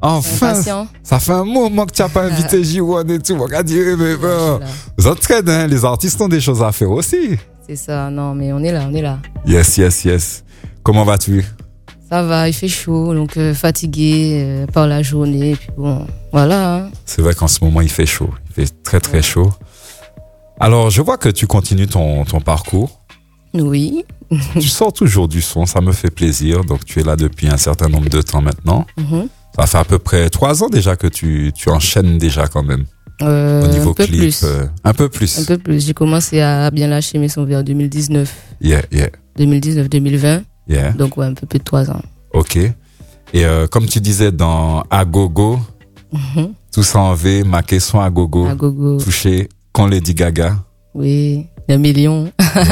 Enfin, impatient. Ça fait un moment que tu n'as pas invité J1 et tout. On va dire, mais bon. Vous êtes très bien, les artistes ont des choses à faire aussi. C'est ça, non, mais on est là. Yes. Comment vas-tu? Ça va, il fait chaud, donc fatigué par la journée. Et puis bon, voilà. Hein. C'est vrai qu'en ce moment, il fait chaud. Il fait très, très chaud. Alors, je vois que tu continues ton parcours. Oui. Tu sors toujours du son, ça me fait plaisir. Donc, tu es là depuis un certain nombre de temps maintenant. Mm-hmm. Ça fait à peu près 3 ans déjà que tu enchaînes déjà quand même. Au niveau clip. Un peu plus. J'ai commencé à bien lâcher mes sons vers 2019. Yeah. 2019-2020. Yeah. Donc, ouais, un peu plus de 3 ans. Ok. Et comme tu disais dans Agogo, tout ça en V, marqué son Agogo, touché con Lady Gaga. Oui, 1 million.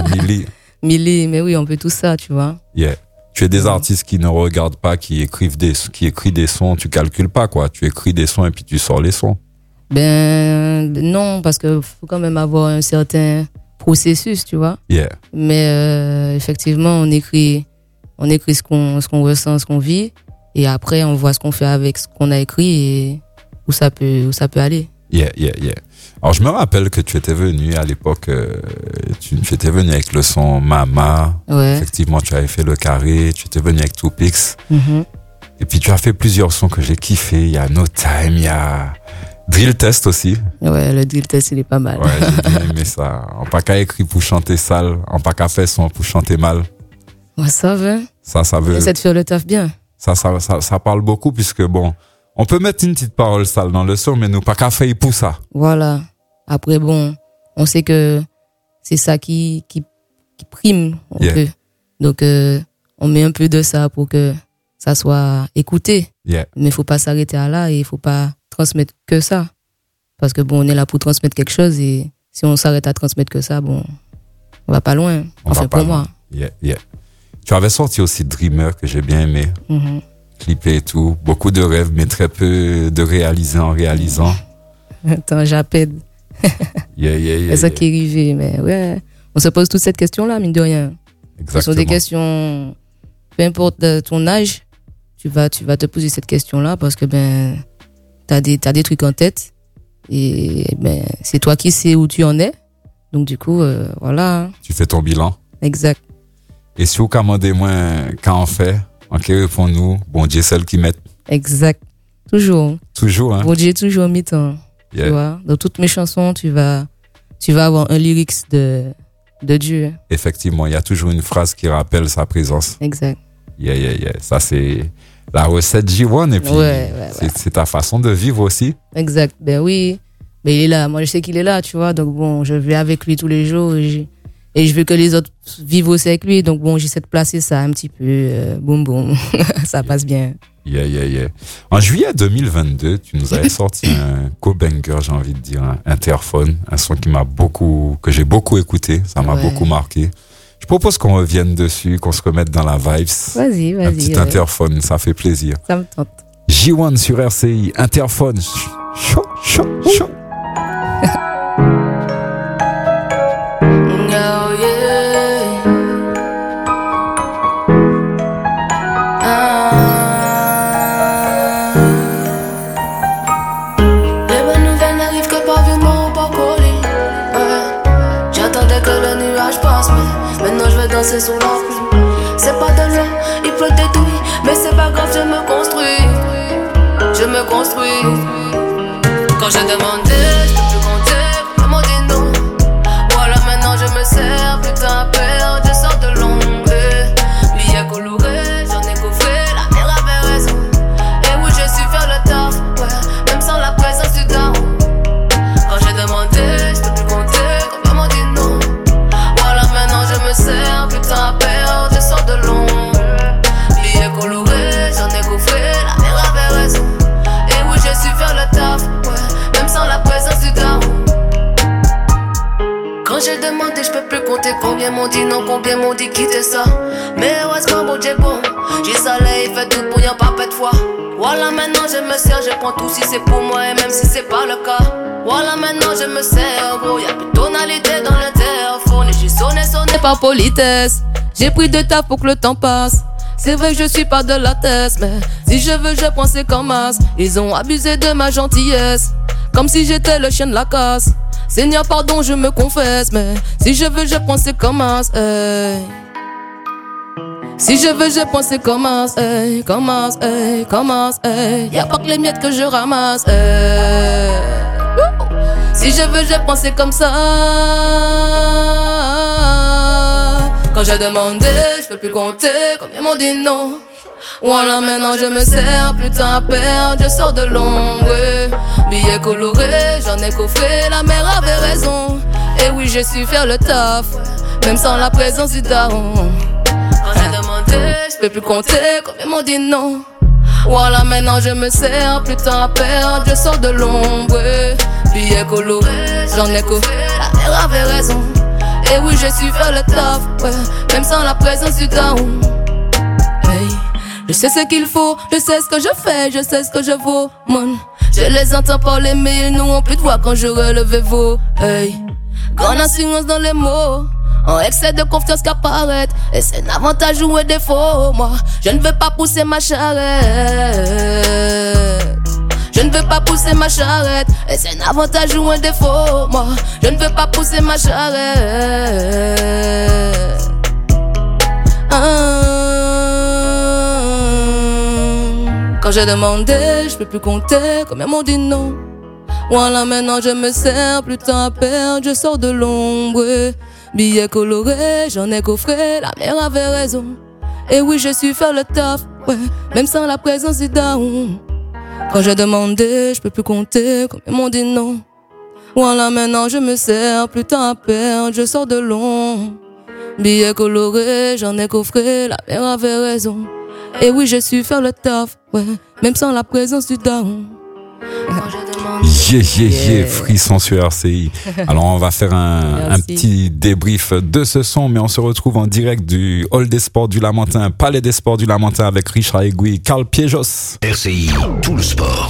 Milli. Mais oui, on peut tout ça, tu vois. Yeah. Tu es des artistes qui ne regardent pas, qui écrivent des sons, tu calcules pas, quoi. Tu écris des sons et puis tu sors les sons. Ben, non, parce que faut quand même avoir un certain processus, tu vois. Yeah. Mais, effectivement, on écrit ce qu'on ressent, ce qu'on vit. Et après, on voit ce qu'on fait avec ce qu'on a écrit et où ça peut aller. Yeah. Alors, je me rappelle que tu étais venu à l'époque, tu étais venu avec le son Mama. Ouais. Effectivement, tu avais fait le carré, tu étais venu avec Tupix. Mm-hmm. Et puis, tu as fait plusieurs sons que j'ai kiffé. Il y a No Time, il y a Drill Test aussi. Ouais, le Drill Test, il est pas mal. Ouais, j'ai bien aimé ça. En pas qu'à écrit pour chanter sale, en pas qu'à faire son pour chanter mal. Ouais, ça veut. Ça veut. Essaie de faire le taf bien. Ça parle beaucoup puisque bon, on peut mettre une petite parole sale dans le son, mais nous pas qu'à faire pour ça. Voilà. Après, bon, on sait que c'est ça qui prime un peu. Donc, on met un peu de ça pour que ça soit écouté. Yeah. Mais il faut pas s'arrêter à là et il faut pas transmettre que ça. Parce que bon, on est là pour transmettre quelque chose et si on s'arrête à transmettre que ça, bon, on va pas loin. Enfin, pour moi. Yeah. Tu avais sorti aussi Dreamer que j'ai bien aimé. Mm-hmm. Clippé et tout. Beaucoup de rêves, mais très peu de réaliser en réalisant. Attends, j'appelle. Yeah. C'est ça qui est arrivé, mais ouais. On se pose toute cette question-là, mine de rien. Exactement. Ce sont des questions, peu importe ton âge, tu vas te poser cette question-là parce que ben, t'as des trucs en tête et ben, c'est toi qui sais où tu en es. Donc du coup, voilà. Tu fais ton bilan. Exact. Et si vous commandez moins quand on fait, ok, réponds-nous, bon Dieu, celle qui met. Exact. Toujours, hein. Bon Dieu, toujours mi-temps. Yeah. Tu vois, dans toutes mes chansons, tu vas avoir un lyrics de Dieu. Effectivement, il y a toujours une phrase qui rappelle sa présence. Exact. Yeah. Ça, c'est la recette J1 et puis c'est ta façon de vivre aussi. Exact. Ben oui. Mais il est là. Moi, je sais qu'il est là, tu vois. Donc bon, je vais avec lui tous les jours et je veux que les autres vivent aussi avec lui. Donc bon, j'essaie de placer ça un petit peu. Boum. Ça passe bien. Yeah. En juillet 2022, tu nous avais sorti un co-banger, j'ai envie de dire, un Interphone, un son que j'ai beaucoup écouté, ça m'a beaucoup marqué. Je propose qu'on revienne dessus, qu'on se remette dans la vibes. Vas-y. Un petit Interphone, ça fait plaisir. Ça me tente. J1 sur RCI, Interphone. Chaud. Danser sous la pluie, c'est pas de l'eau, il pleut des douilles, mais c'est pas grave, je me construis. Quand j'ai demandé, je peux plus compter, ils m'ont dit non. Voilà, maintenant je me sers, plus de temps à perdre, je sors de l'ombre. Billets colorés, j'en ai coffré, la mère avait raison. Et oui, je suis faire le taf, ouais, même sans la présence du daron. Quand j'ai demandé, je peux plus compter, ils m'ont dit non. Voilà, maintenant je me sers, plus de temps à perdre, je sors de l'ombre. Billets colorés, j'en ai coffré, la mère avait raison. Et oui, je suis faire le taf, ouais, même sans la présence du daron. Quand j'ai demandé, je peux plus compter combien m'ont dit non, combien m'ont dit quitter ça. Mais ouais, c'est bon, j'ai bon. J'ai salé, il fait tout pour y'en pas de fois. Voilà, maintenant je me sers, je prends tout si c'est pour moi et même si c'est pas le cas. Voilà, maintenant je me sers, gros, y'a plus de tonalité dans l'interphone. Et j'ai sonné par politesse. J'ai pris de taf pour que le temps passe. C'est vrai que je suis pas de la tête, mais si je veux, je prends c'est comme as. Ils ont abusé de ma gentillesse, comme si j'étais le chien de la casse. Seigneur, pardon, je me confesse, mais si je veux, je prends c'est comme as. Si je veux, je prends c'est comme as, comme as, comme as, y'a pas que les miettes que je ramasse, Si je veux, je prends c'est comme ça. Quand j'ai demandé, je peux plus compter, combien m'ont dit non. Voilà, maintenant je me sers, plus de temps à perdre, je sors de l'ombre. Billets colorés, j'en ai coffré, la mère avait raison. Et oui, je suis faire le taf, même sans la présence du daron. Quand j'ai demandé, je peux plus compter, combien m'ont dit non. Voilà, maintenant je me sers, plus de temps à perdre, je sors de l'ombre. Billets colorés, j'en ai coffré, la mère avait raison. Et oui, je suis faire le taf, ouais, même sans la présence du daron. Hey, je sais ce qu'il faut, je sais ce que je fais, je sais ce que je vaux, mon. Je les entends parler, mais ils n'ont plus de voix quand je relevais vos. Hey, grande assurance dans les mots, en excès de confiance qu'apparaît, et c'est un avantage ou un défaut. Moi, je ne veux pas pousser ma charrette. Je ne veux pas pousser ma charrette, et c'est un avantage ou un défaut. Moi, je ne veux pas pousser ma charrette. Quand j'ai demandé, je peux plus compter, combien m'ont dit non. Voilà, maintenant je me sers, plus de temps à perdre, je sors de l'ombre. Billets colorés, j'en ai coffré, la mère avait raison. Et oui, je suis faire le taf, ouais, même sans la présence du daron. Quand j'ai demandé, je peux plus compter, combien m'ont dit non. Voilà, maintenant je me sers, plus de temps à perdre, je sors de l'ombre. Billets colorés, j'en ai coffré, la mère avait raison. Et oui, je suis faire le taf, ouais, même sans la présence du daron. Frisson sur RCI. Alors on va faire un petit débrief de ce son, mais on se retrouve en direct du Hall des Sports du Lamentin, Palais des Sports du Lamentin, avec Richard Aiguille, Carl Piejos. RCI, tout le sport.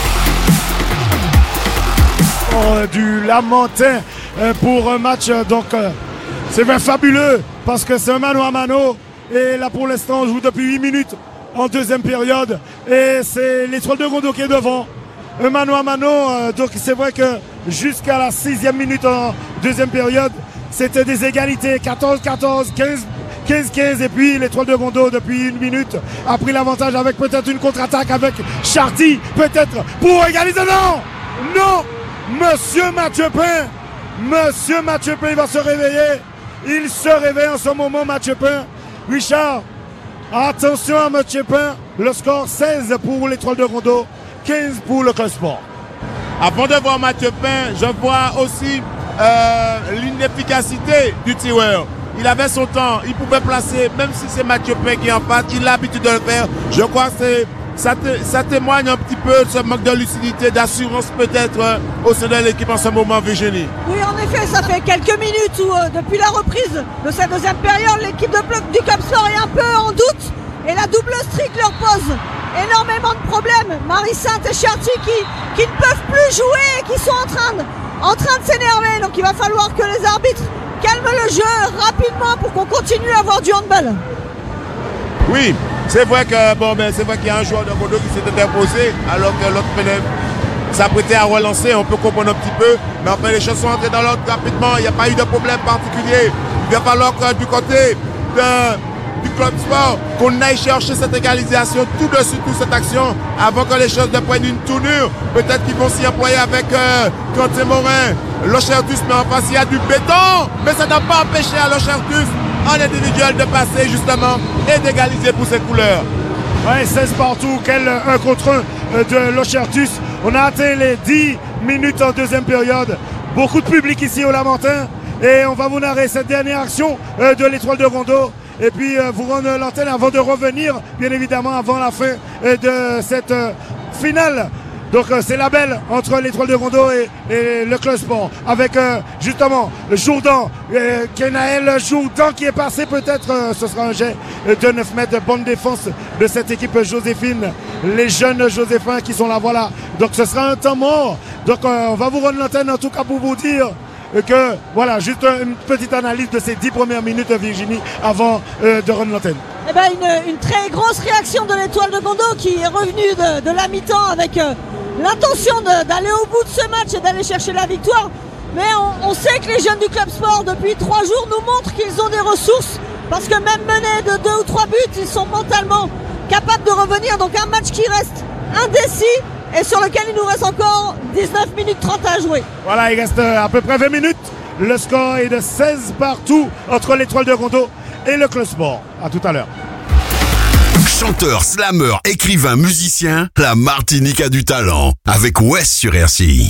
Du Lamentin pour un match, donc c'est bien fabuleux parce que c'est un mano à mano. Et là pour l'instant on joue depuis 8 minutes en deuxième période et c'est l'Étoile de Rondeau qui est devant. Un mano à mano, donc c'est vrai que jusqu'à la 6e minute en deuxième période, c'était des égalités, 14-14, 15-15 et puis l'Étoile de Rondeau depuis 1 minute a pris l'avantage avec peut-être une contre-attaque avec Charty, peut-être pour égaliser. Non, Monsieur Mathieu Pain, il va se réveiller, il se réveille en ce moment Mathieu Pain. Richard, attention à Mathieu Pain, le score 16 pour l'Étoile de Rondeau, 15 pour le Club Sport. Avant de voir Mathieu Pain, je vois aussi l'inefficacité du tireur. Il avait son temps, il pouvait placer, même si c'est Mathieu Pain qui est en face, il a l'habitude de le faire. Je crois que ça témoigne un petit peu de ce manque de lucidité, d'assurance peut-être au sein de l'équipe en ce moment, Virginie. Oui, en effet, ça fait quelques minutes où depuis la reprise de cette deuxième période, l'équipe du Club Sport est un peu en doute et la double streak leur pose énormément de problèmes. Marie-Sainte et Charty qui ne peuvent plus jouer et qui sont en train de s'énerver. Donc il va falloir que les arbitres calment le jeu rapidement pour qu'on continue à avoir du handball. Oui, c'est vrai qu'il y a un joueur de Rondeau qui s'est interposé alors que l'autre s'apprêtait à relancer, on peut comprendre un petit peu, mais enfin les choses sont entrées dans l'ordre rapidement, il n'y a pas eu de problème particulier. Il va falloir que du côté du Club Sport, qu'on aille chercher cette égalisation tout de suite, toute cette action, avant que les choses ne prennent une tournure. Peut-être qu'ils vont s'y employer avec Quentin Morin, Lochertus, mais en face il y a du béton, mais ça n'a pas empêché à Lochertus en individuel de passer justement et d'égaliser pour ses couleurs. Ouais, 16 partout, quel 1 contre 1 de Lochertus. On a atteint les 10 minutes en deuxième période. Beaucoup de public ici au Lamentin et on va vous narrer cette dernière action de l'Étoile de Rondeau. Et puis vous rendre l'antenne avant de revenir, bien évidemment, avant la fin de cette finale. Donc c'est la belle entre l'Étoile de Rondeau et le Club Sport. Avec justement Jourdan, Kenaël Jourdan qui est passé peut-être, ce sera un jet de 9 mètres de bonne défense de cette équipe Joséphine. Les jeunes Joséphins qui sont là, voilà. Donc ce sera un temps mort. Donc on va vous rendre l'antenne en tout cas pour vous dire que, voilà, juste une petite analyse de ces 10 premières minutes, Virginie, avant de rendre l'antenne. Eh ben, une très grosse réaction de l'Étoile de Gondot qui est revenue de la mi-temps avec l'intention d'aller au bout de ce match et d'aller chercher la victoire. Mais on sait que les jeunes du Club Sport, depuis 3 jours, nous montrent qu'ils ont des ressources. Parce que même menés de 2 ou 3 buts, ils sont mentalement capables de revenir. Donc un match qui reste indécis et sur lequel il nous reste encore 19 minutes 30 à jouer. Voilà, il reste à peu près 20 minutes. Le score est de 16 partout entre l'Étoile de Gondot et le Club Sport. À tout à l'heure. Chanteur, slammer, écrivain, musicien, la Martinique a du talent. Avec West sur RCI.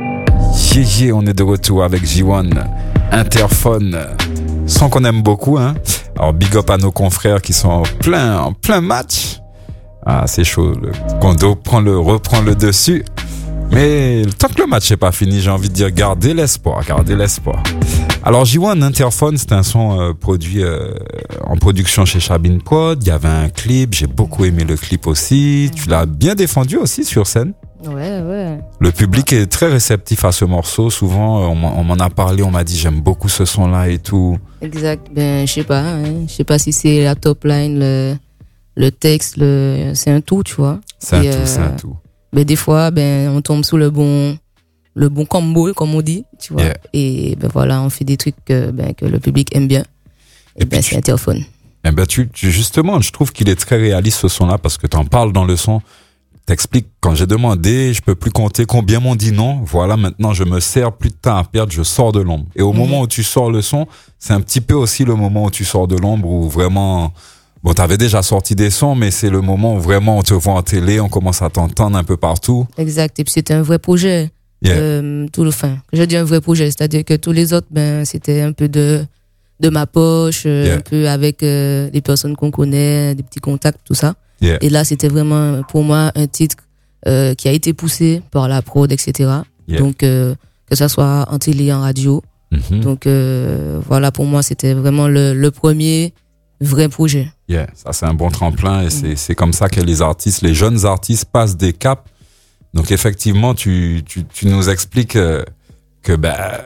On est de retour avec J1, Interphone, son qu'on aime beaucoup, hein. Alors big up à nos confrères qui sont en plein match. Ah, c'est chaud, le Gondot reprend le dessus. Mais tant que le match n'est pas fini, j'ai envie de dire gardez l'espoir. Alors J1 Interphone, c'est un son produit en production chez Chabin Prod. Il y avait un clip, j'ai beaucoup aimé le clip aussi. Tu l'as bien défendu aussi sur scène. Ouais. Le public est très réceptif à ce morceau. Souvent, on m'en a parlé, on m'a dit j'aime beaucoup ce son-là et tout. Exact. Ben, je sais pas si c'est la top line, le texte, c'est un tout, tu vois. C'est un tout. Ben, des fois, on tombe sous le bon combo, comme on dit, tu vois. Yeah. Et ben voilà, on fait des trucs que le public aime bien. Et ben, c'est Interphone. Eh ben, justement, je trouve qu'il est très réaliste ce son-là parce que t'en parles dans le son. T'expliques, quand j'ai demandé, je peux plus compter combien m'ont dit non. Voilà, maintenant, je me sers plus de temps à perdre, je sors de l'ombre. Et au moment où tu sors le son, c'est un petit peu aussi le moment où tu sors de l'ombre où vraiment, bon, t'avais déjà sorti des sons, mais c'est le moment où vraiment on te voit en télé, on commence à t'entendre un peu partout. Exact. Et puis, c'était un vrai projet. Yeah. Je dis un vrai projet. C'est-à-dire que tous les autres, c'était un peu de ma poche, un peu avec les personnes qu'on connaît, des petits contacts, tout ça. Yeah. Et là, c'était vraiment, pour moi, un titre qui a été poussé par la prod, etc. Yeah. Donc, que ça soit en télé, en radio. Mm-hmm. Donc, voilà, pour moi, c'était vraiment le premier vrai projet. Yeah, ça c'est un bon tremplin et c'est comme ça que les jeunes artistes passent des caps. Donc effectivement, tu nous expliques que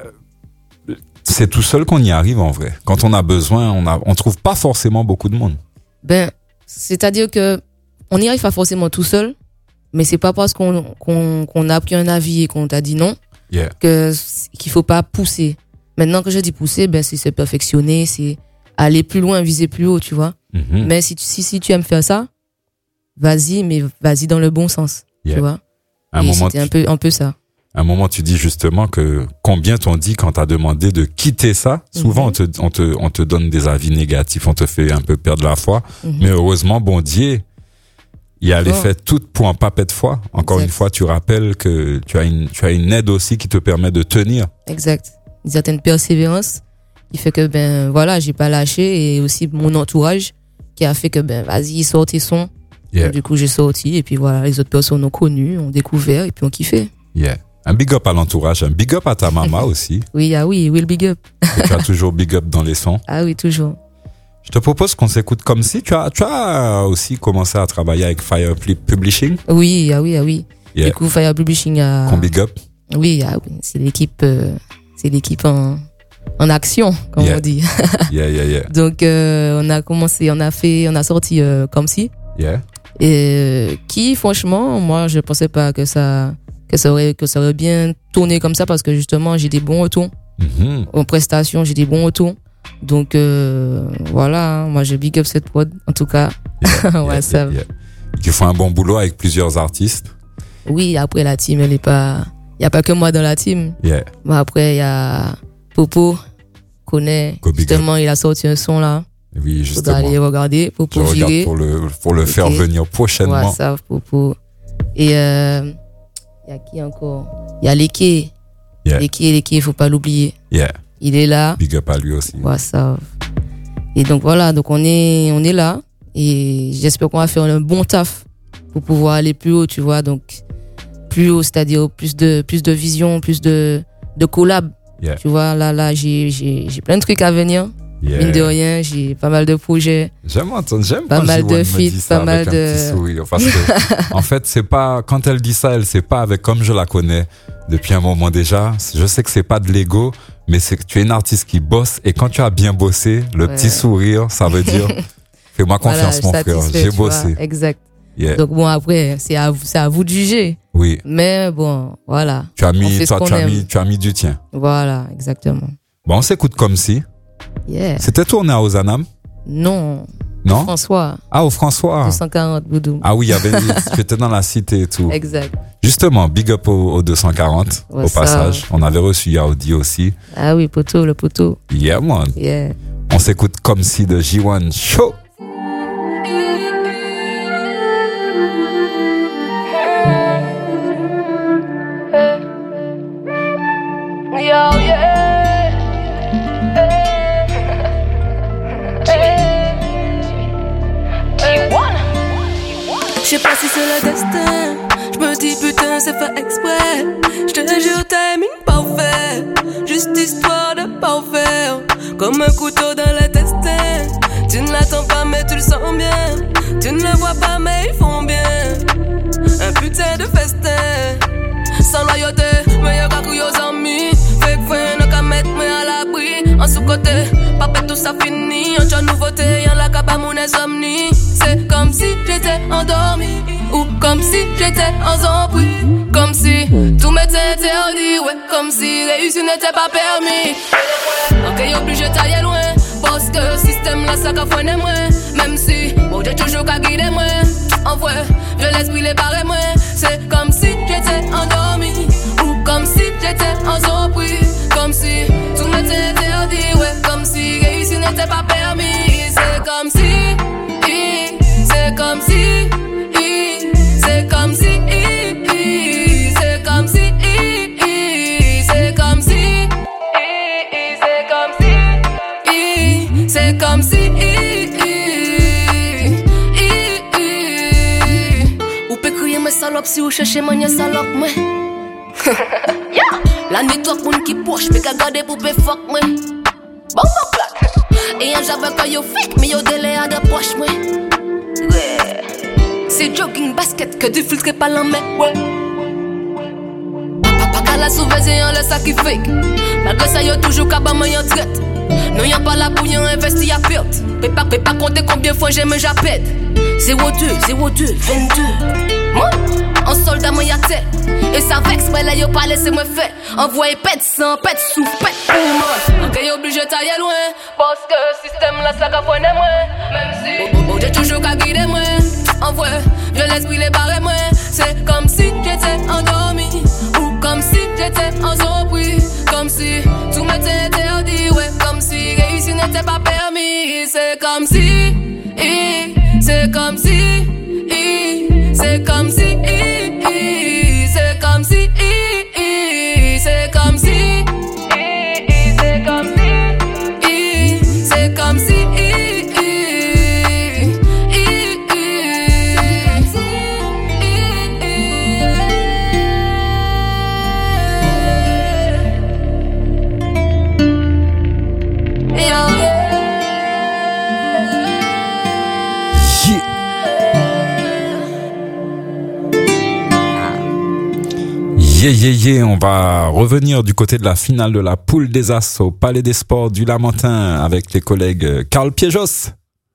c'est tout seul qu'on y arrive en vrai. Quand on a besoin, on trouve pas forcément beaucoup de monde. C'est-à-dire que on n'y arrive pas forcément tout seul, mais c'est pas parce qu'on a pris un avis et qu'on t'a dit non qu'il faut pas pousser. Maintenant que je dis pousser, c'est se perfectionner, c'est aller plus loin, viser plus haut, tu vois. Mm-hmm. Mais si tu aimes faire ça, vas-y, mais vas-y dans le bon sens, tu vois. C'était un peu ça. À un moment, tu dis justement que combien t'ont dit quand t'as demandé de quitter ça. Souvent, on te donne des avis négatifs, on te fait un peu perdre la foi. Mais heureusement, bon Dieu, il a les fait toutes pour un papet de foi. Encore une fois, tu rappelles que tu as une aide aussi qui te permet de tenir. Exact. Une certaine persévérance qui fait que, j'ai pas lâché, et aussi mon entourage qui a fait que, vas-y, sors tes sons. Yeah. Donc, du coup, j'ai sorti, et puis voilà, les autres personnes ont connu, ont découvert, et puis ont kiffé. Yeah. Un big up à l'entourage, un big up à ta maman aussi. Oui, le big up. Et tu as toujours big up dans les sons. Ah oui, toujours. Je te propose qu'on s'écoute comme si tu as aussi commencé à travailler avec Fire Publishing. Oui. Yeah. Du coup, Fire Publishing a... Qu'on big up. Oui, c'est l'équipe en action, comme on dit. Yeah. Donc, on a sorti comme si. Yeah. Et qui, franchement, moi, je pensais pas que ça aurait bien tourné comme ça, parce que justement, j'ai des bons retours. Mm-hmm. En prestation, j'ai des bons retours. Donc, voilà, moi, je big up cette prod, en tout cas. Yeah. Qui font un bon boulot avec plusieurs artistes. Oui, après, la team, il y a pas que moi dans la team. Yeah. Bon, après, il y a Popo, connaît. Justement, il a sorti un son là. Oui, justement. Faudra aller regarder. Popo je Viré. regarde pour le faire venir prochainement. Ouais, ça, Popo. Et, il y a qui encore? Il y a Leke. Yeah. Leke, faut pas l'oublier. Yeah. Il est là. Big up à lui aussi. Ouais, ça. Et donc voilà, donc on est là. Et j'espère qu'on va faire un bon taf pour pouvoir aller plus haut, tu vois. Donc, plus haut, c'est-à-dire plus de vision, plus de collab. Yeah. Tu vois, là, j'ai plein de trucs à venir. Yeah. Mine de rien, j'ai pas mal de projets. J'aime pas mal de feats, pas mal de... Un petit sourire, parce que, en fait, c'est pas, quand elle dit ça, elle sait pas avec, comme je la connais depuis un moment déjà. Je sais que c'est pas de l'ego, mais c'est que tu es une artiste qui bosse et quand tu as bien bossé, le petit sourire, ça veut dire fais-moi confiance, mon frère, j'ai bossé. Exact. Yeah. Donc bon, après, c'est à vous de juger. Oui. Mais bon, voilà. Tu as mis du tien. Voilà, exactement. Bon, on s'écoute comme si. Yeah. C'était tourné à Ozanam? Non. Non? François. Ah, au François. 240 Boudou. Ah oui, tu étais dans la cité et tout. Exact. Justement, big up au 240, au passage. On avait reçu Yaoudi aussi. Ah oui, le poteau. Yeah, man. Yeah. On s'écoute comme si de J1 Show. Je sais pas si c'est le destin. Je me dis putain c'est fait exprès. Je te jure timing parfait. Juste histoire de parfait. Comme un couteau dans l'intestin. Tu ne l'attends pas mais tu le sens bien. Tu ne le vois pas mais ils font bien. Un putain de festin. Sans loyauté, mais y'a qu'à couiller aux amis. Fait que fin, n'a qu'à mettre moi à l'abri. En sous-côté, papa tout ça fini. En joie nouveauté, y'en la qu'à pas mon insomnie. C'est comme si j'étais endormi. Ou comme si j'étais en zombie. Comme si tout m'était interdit. Ouais, comme si réussir n'était pas permis. Ok, obligé d'aller loin. Parce que le système là, ça qu'a freiné moi. Même si, bon, j'ai toujours qu'à guider moi. En vrai, je l'esprit les barrer moi. C'est comme si j'étais endormi. Ou comme si j'étais en zombie. Comme si tout m'était interdit. Ouais, comme si réussir n'était pas permis. C'est comme si, c'est comme si, c'est comme si, c'est comme si, c'est comme si, c'est comme si. Ou peut crier mes salopes si vous cherchez mon salope, moi. La nuit, toi, pour qui poche, mais qu'à garder pour faire fuck, moi. Bon, claque. Et un j'avais pas yo fake, mais yo délai à de poche, moi. Ouais. C'est jogging basket que du filtre pas l'en met, ouais. Pas la sauveuse et un le sac qui fake. Malgré ça, yo toujours qu'à bas, moi, y'en traite. Non, y'en pas là pour y'en investir à perte. Peut pas compter combien fois j'aime j'appelle. 02, 22. Moi, en soldat, moi, y'a tête. Et ça vexe, mais là, yo pas laissé me faire. Envoyer pète sang, pète souffle, pète pour moi. Ok, obligé d'aller loin. Parce que le système là, ça qu'a poigné moi. Même si, bon, j'ai toujours qu'à guider moi. En vrai, je l'esprit les barrer moi. C'est comme si j'étais endormi. Ou comme si j'étais en zombie. Comme si tout m'était interdit. Ouais, comme si réussir n'était pas permis. C'est comme si, c'est comme si, c'est comme si, c'est comme si, c'est comme si, c'est comme si, c'est comme si. Yeah, on va revenir du côté de la finale de la poule des As au Palais des Sports du Lamentin avec les collègues Carl Piejos.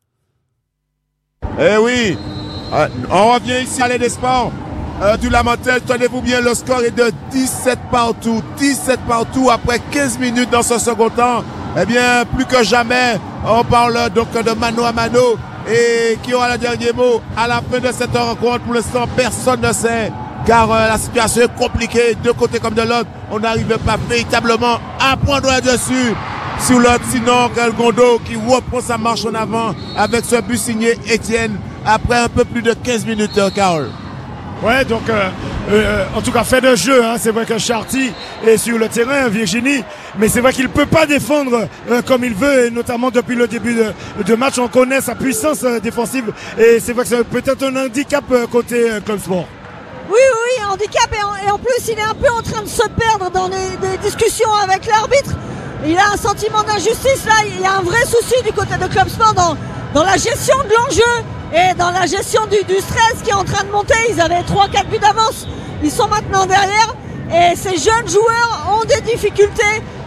Eh oui, on revient ici à Palais des Sports du Lamentin. Tenez-vous bien, le score est de 17 partout. 17 partout après 15 minutes dans ce second temps. Eh bien, plus que jamais, on parle donc de mano à mano. Et qui aura le dernier mot à la fin de cette rencontre? Pour l'instant, personne ne sait. Car la situation est compliquée, de côté comme de l'autre. On n'arrive pas véritablement à prendre dessus sur l'autre. Sinon, Gondo qui reprend sa marche en avant avec ce but signé Etienne après un peu plus de 15 minutes, Carole. Ouais, donc en tout cas fait de jeu, hein. C'est vrai que Charty est sur le terrain, Virginie, mais c'est vrai qu'il peut pas défendre comme il veut, et notamment depuis le début de match, on connaît sa puissance défensive, et c'est vrai que c'est peut-être un handicap côté Club Sport. Oui, handicap, et en plus il est un peu en train de se perdre dans des discussions avec l'arbitre. Il a un sentiment d'injustice là, il y a un vrai souci du côté de Club Sport dans la gestion de l'enjeu et dans la gestion du stress qui est en train de monter. Ils avaient 3-4 buts d'avance, ils sont maintenant derrière et ces jeunes joueurs ont des difficultés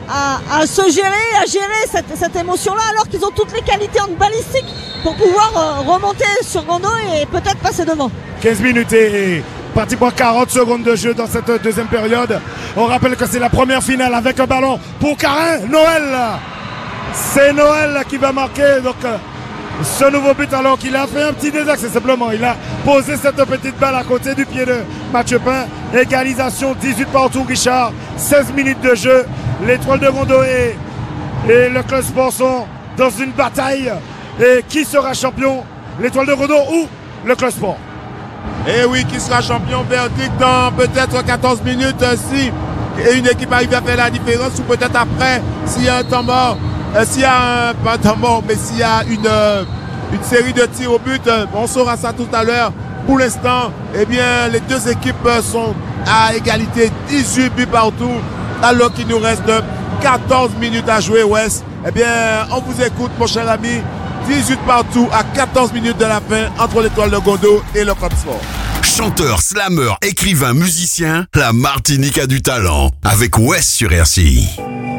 à se gérer, à gérer cette émotion-là, alors qu'ils ont toutes les qualités en balistique pour pouvoir remonter sur Gondo et peut-être passer devant. 15 minutes et pratiquement 40 secondes de jeu dans cette deuxième période. On rappelle que c'est la première finale avec un ballon pour Carin. Noël, c'est Noël qui va marquer donc ce nouveau but, alors qu'il a fait un petit désaxe simplement. Il a posé cette petite balle à côté du pied de Mathieu Pain. Égalisation 18 partout, Richard. 16 minutes de jeu. L'Étoile de Gondo et le Club Sport sont dans une bataille. Et qui sera champion? L'Étoile de Gondo ou le Club Sport? Et oui, qui sera champion? Verdict dans peut-être 14 minutes si une équipe arrive à faire la différence, ou peut-être après, s'il y a un temps mort. S'il y a pas un temps mort, mais s'il y a une série de tirs au but, on saura ça tout à l'heure. Pour l'instant, eh bien, les deux équipes sont à égalité, 18 buts partout, alors qu'il nous reste 14 minutes à jouer, West. Eh bien, on vous écoute, mon cher ami. 18 partout à 14 minutes de la fin entre l'Étoile de Gondo et le Club Sport. Chanteur, slammer, écrivain, musicien, la Martinique a du talent. Avec West sur RCI.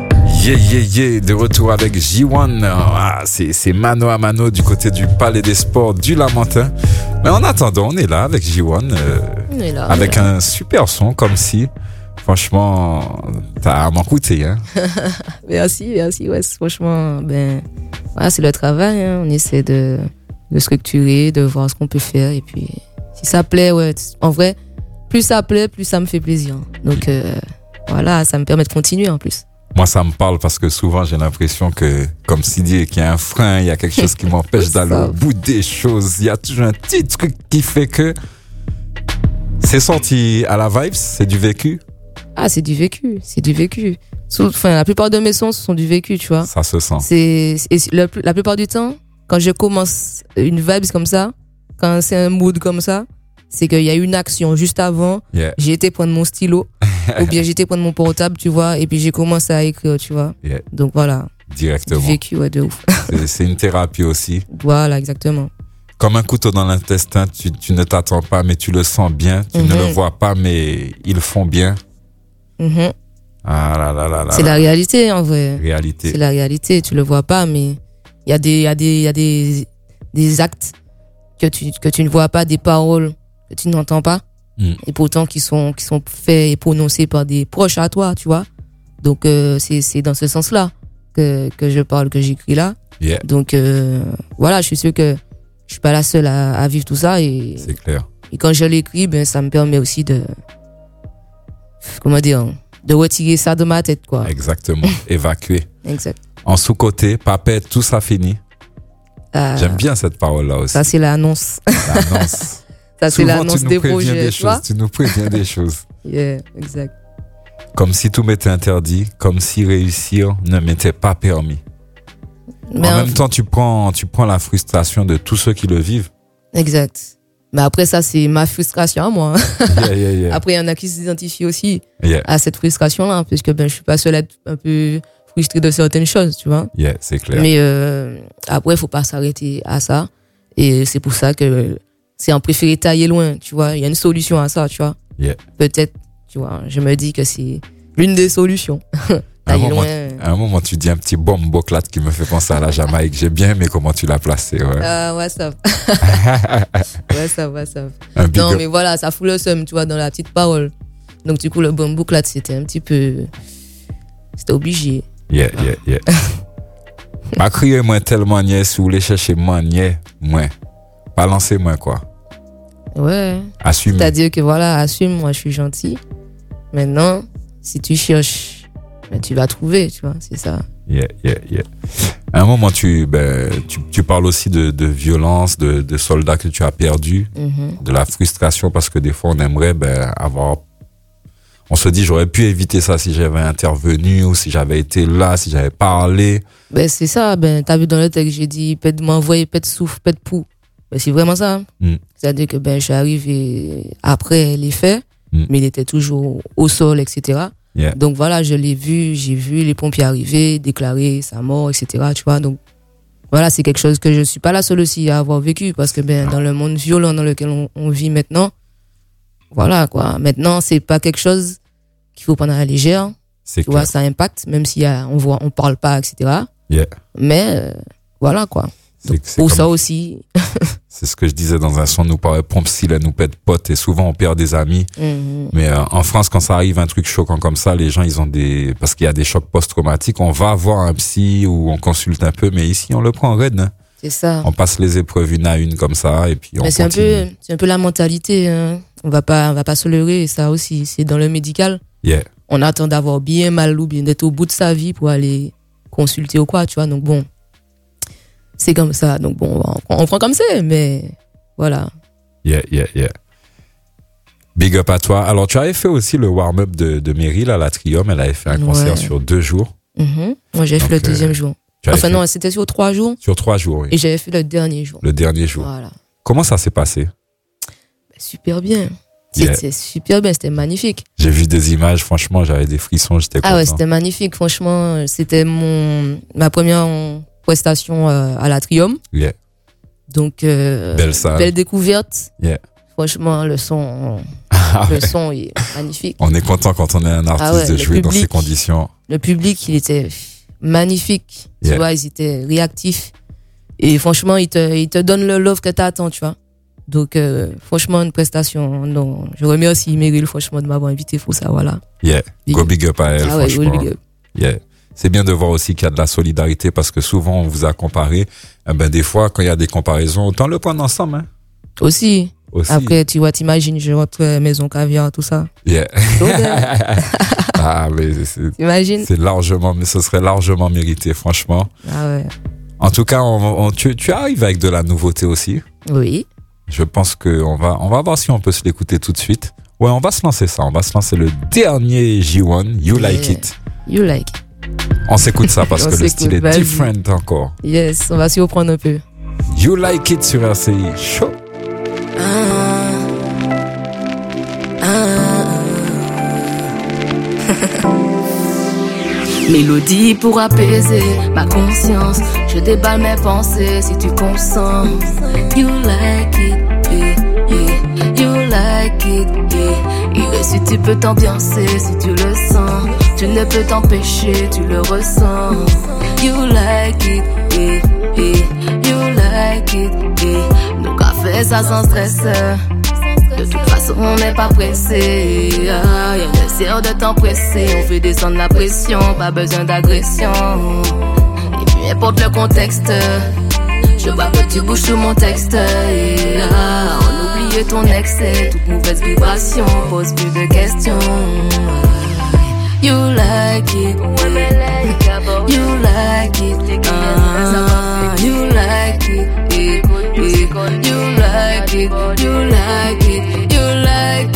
De retour avec J1. Ah, c'est mano à mano du côté du Palais des Sports du Lamentin. Mais en attendant, on est là avec J1, avec un super son, comme si, franchement, t'as m'en coûté, hein. Merci, ouais, franchement, voilà, c'est le travail, hein. On essaie de structurer, de voir ce qu'on peut faire, et puis, si ça plaît, ouais, en vrai, plus ça plaît, plus ça me fait plaisir. Donc, voilà, ça me permet de continuer, en plus. Moi, ça me parle parce que souvent, j'ai l'impression que, comme s'il dit qu'il y a un frein, il y a quelque chose qui m'empêche d'aller au bout des choses. Il y a toujours un petit truc qui fait que c'est sorti à la vibes, c'est du vécu. Ah, c'est du vécu. Enfin, la plupart de mes sons sont du vécu, tu vois. Ça se sent. La plupart du temps, quand je commence une vibes comme ça, quand c'est un mood comme ça, c'est qu'il y a une action juste avant. Yeah. J'ai été prendre mon stylo, ou bien j'ai été prendre mon portable, tu vois, et puis j'ai commencé à écrire, tu vois. Yeah. Donc voilà. Directement. Du vécu, ouais, de ouf. C'est une thérapie aussi. Voilà, exactement. Comme un couteau dans l'intestin, tu ne t'attends pas, mais tu le sens bien. Tu ne le vois pas, mais ils le font bien. Ah là. C'est la réalité, en vrai. Réalité. C'est la réalité. Tu le vois pas, mais il y a des actes que tu ne vois pas, des paroles que tu n'entends pas, et pourtant qui sont faits et prononcés par des proches à toi, tu vois. Donc c'est dans ce sens-là que je parle, que j'écris là. Yeah. Donc voilà, je suis sûr que je suis pas la seule à vivre tout ça, et c'est clair. Et quand je l'écris, ça me permet aussi de retirer ça de ma tête, quoi. Exactement. Évacuer. Exact. En sous-côté, papette, tout ça fini. J'aime bien cette parole-là aussi. Ça, c'est l'annonce. L'annonce. Ça, c'est l'annonce des projets. Tu nous préviens des choses. Yeah, exact. Comme si tout m'était interdit, comme si réussir ne m'était pas permis. Mais en même temps, tu prends la frustration de tous ceux qui le vivent. Exact. Mais après, ça, c'est ma frustration à moi. Yeah. Après, il y en a qui s'identifient aussi Yeah. à cette frustration-là, parce que je suis pas seule à être un peu frustrée de certaines choses, tu vois. Yeah, c'est clair. Mais après, il faut pas s'arrêter à ça. Et c'est pour ça que c'est un préféré tailler loin, tu vois. Il y a une solution à ça, tu vois. Yeah. Peut-être, tu vois, je me dis que c'est l'une des solutions. À un moment, tu dis un petit bombo clat qui me fait penser à la Jamaïque. J'ai bien aimé comment tu l'as placé. Ouais. Ouais, ça. Non, mais voilà, ça fout le seum, tu vois, dans la petite parole. Donc, du coup, le bombo clat, c'était un petit peu. C'était obligé. Yeah. Ma crier moi tellement niais, si vous voulez chercher moi niais, moi. Balancez-moi, quoi. Ouais. Assume. C'est-à-dire que voilà, assume, moi, je suis gentil. Maintenant, si tu cherches, tu vas trouver, tu vois, c'est ça. Yeah. À un moment, tu parles aussi de violence, de soldats que tu as perdus, de la frustration, parce que des fois, on aimerait on se dit, j'aurais pu éviter ça si j'avais intervenu, ou si j'avais été là, si j'avais parlé. C'est ça, t'as vu dans le texte, j'ai dit, peut-être m'envoyer, peut-être souffle, peut-être pou. C'est vraiment ça. C'est-à-dire que je suis arrivé après les faits, mais il était toujours au sol, etc. Yeah. Donc voilà, je l'ai vu, j'ai vu les pompiers arriver, déclarer sa mort, etc. Tu vois, donc voilà, c'est quelque chose que je suis pas la seule aussi à avoir vécu, parce que dans le monde violent dans lequel on vit maintenant, voilà quoi. Maintenant, c'est pas quelque chose qu'il faut prendre à la légère. C'est Tu vois, clair. ça impacte, même si on parle pas, etc. Yeah. Mais, voilà, quoi. Donc, C'est pour comme- ça aussi. C'est ce que je disais dans un son, nous paraît pompe style, nous pète pote, et souvent on perd des amis. Mhm. Mais en France, quand ça arrive un truc choquant comme ça, les gens, ils ont parce qu'il y a des chocs post-traumatiques, on va voir un psy ou on consulte un peu, mais ici, on le prend en raide, hein. C'est ça. On passe les épreuves une à une comme ça, et puis on Mais c'est continue. un peu la mentalité, hein. On va pas se leurrer, ça aussi. C'est dans le médical. Yeah. On attend d'avoir bien mal ou bien d'être au bout de sa vie pour aller consulter ou quoi, tu vois. Donc bon, c'est comme ça. Donc bon, on prend comme c'est, mais voilà. Yeah. Big up à toi. Alors, tu avais fait aussi le warm-up de Meryl à l'Atrium. Elle avait fait un concert Ouais. sur 2 jours. Mhm. Moi, j'ai fait Donc, le deuxième jour. Tu avais Enfin fait non, c'était sur 3 jours sur 3 jours, oui. et j'avais fait le dernier jour. Le dernier jour. Voilà. Comment ça s'est passé? Super bien. Yeah. C'était super bien, c'était magnifique. J'ai vu des images, franchement, j'avais des frissons, j'étais content. Ah ouais, c'était magnifique. Franchement, c'était ma première prestation à l'Atrium. Yeah. Donc, Belle salle. belle découverte. Yeah. Franchement, le son est magnifique. On est content quand on est un artiste Ah ouais, de le jouer dans ces public. conditions. Le public, il était magnifique. Yeah. Tu vois, ils étaient réactifs. Et franchement, ils te donnent le love que t'attends, tu vois. Donc, franchement, une prestation. Non, je remercie Meryl, franchement, de m'avoir invité pour ça, voilà. Yeah. Big Go up. big up à elle, Ah ouais, franchement. go big up. Yeah. C'est bien de voir aussi qu'il y a de la solidarité parce que souvent on vous a comparé. Eh ben, des fois, quand il y a des comparaisons, autant le prendre ensemble, hein. Aussi. Aussi. Après, tu vois, t'imagines, je rentre maison caviar, tout ça. Yeah. T'imagines? Ah, mais c'est largement, mais ce serait largement mérité, franchement. Ah ouais. En tout cas, tu arrives avec de la nouveauté aussi. Oui. Je pense que on va voir si on peut se l'écouter tout de suite. Ouais, on va se lancer ça. On va se lancer le dernier J1, You Like Yeah. It. You like. On s'écoute ça parce On que le s'écoute, style est vas-y. different encore. Yes, on va s'y reprendre un peu. You Like It sur RCI. Chaud. Mélodie pour apaiser ma conscience. Je déballe mes pensées si tu consens. You like it, yeah, yeah. You like it, yeah. Et si tu peux t'ambiancer, si tu le sens, tu ne peux t'empêcher, tu le ressens. You like it, yeah, yeah. You like it, yeah. Nous qu'a fait ça sans stress. De toute façon, on n'est pas pressé. Ah, y'a le sert de temps pressé. On fait descendre la pression, pas besoin d'agression. Et puis importe le contexte, je vois que tu bouges sur mon texte. Et on oublie ton excès, toute mauvaise vibration, pose plus de questions. You like it, you like it, you like it, you like it, you like it, you like it, you like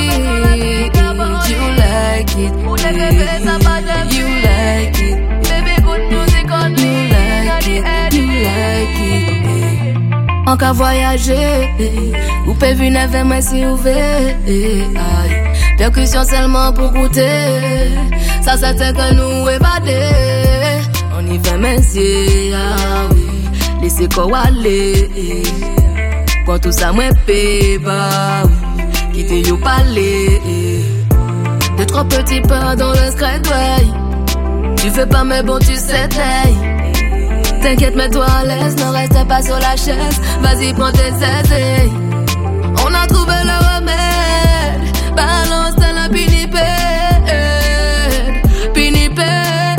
it, you like it, baby good music on me, you like it. En qu'à voyager, ou peut venir avec moi si vous voulez. Percussion seulement pour goûter. Ça c'était que nous évader. On y fait merci, ah oui. Laissez quoi aller. Quand tout ça moi paie, bah oui. Quittez yo palais. De trop petits pas dans le scred, ouais. Tu fais pas mais bon tu sais taille. T'inquiète mets-toi à l'aise, ne reste pas sur la chaise. Vas-y prends tes aises. On a trouvé le remède. Balance dans la pinipède. Pinipède.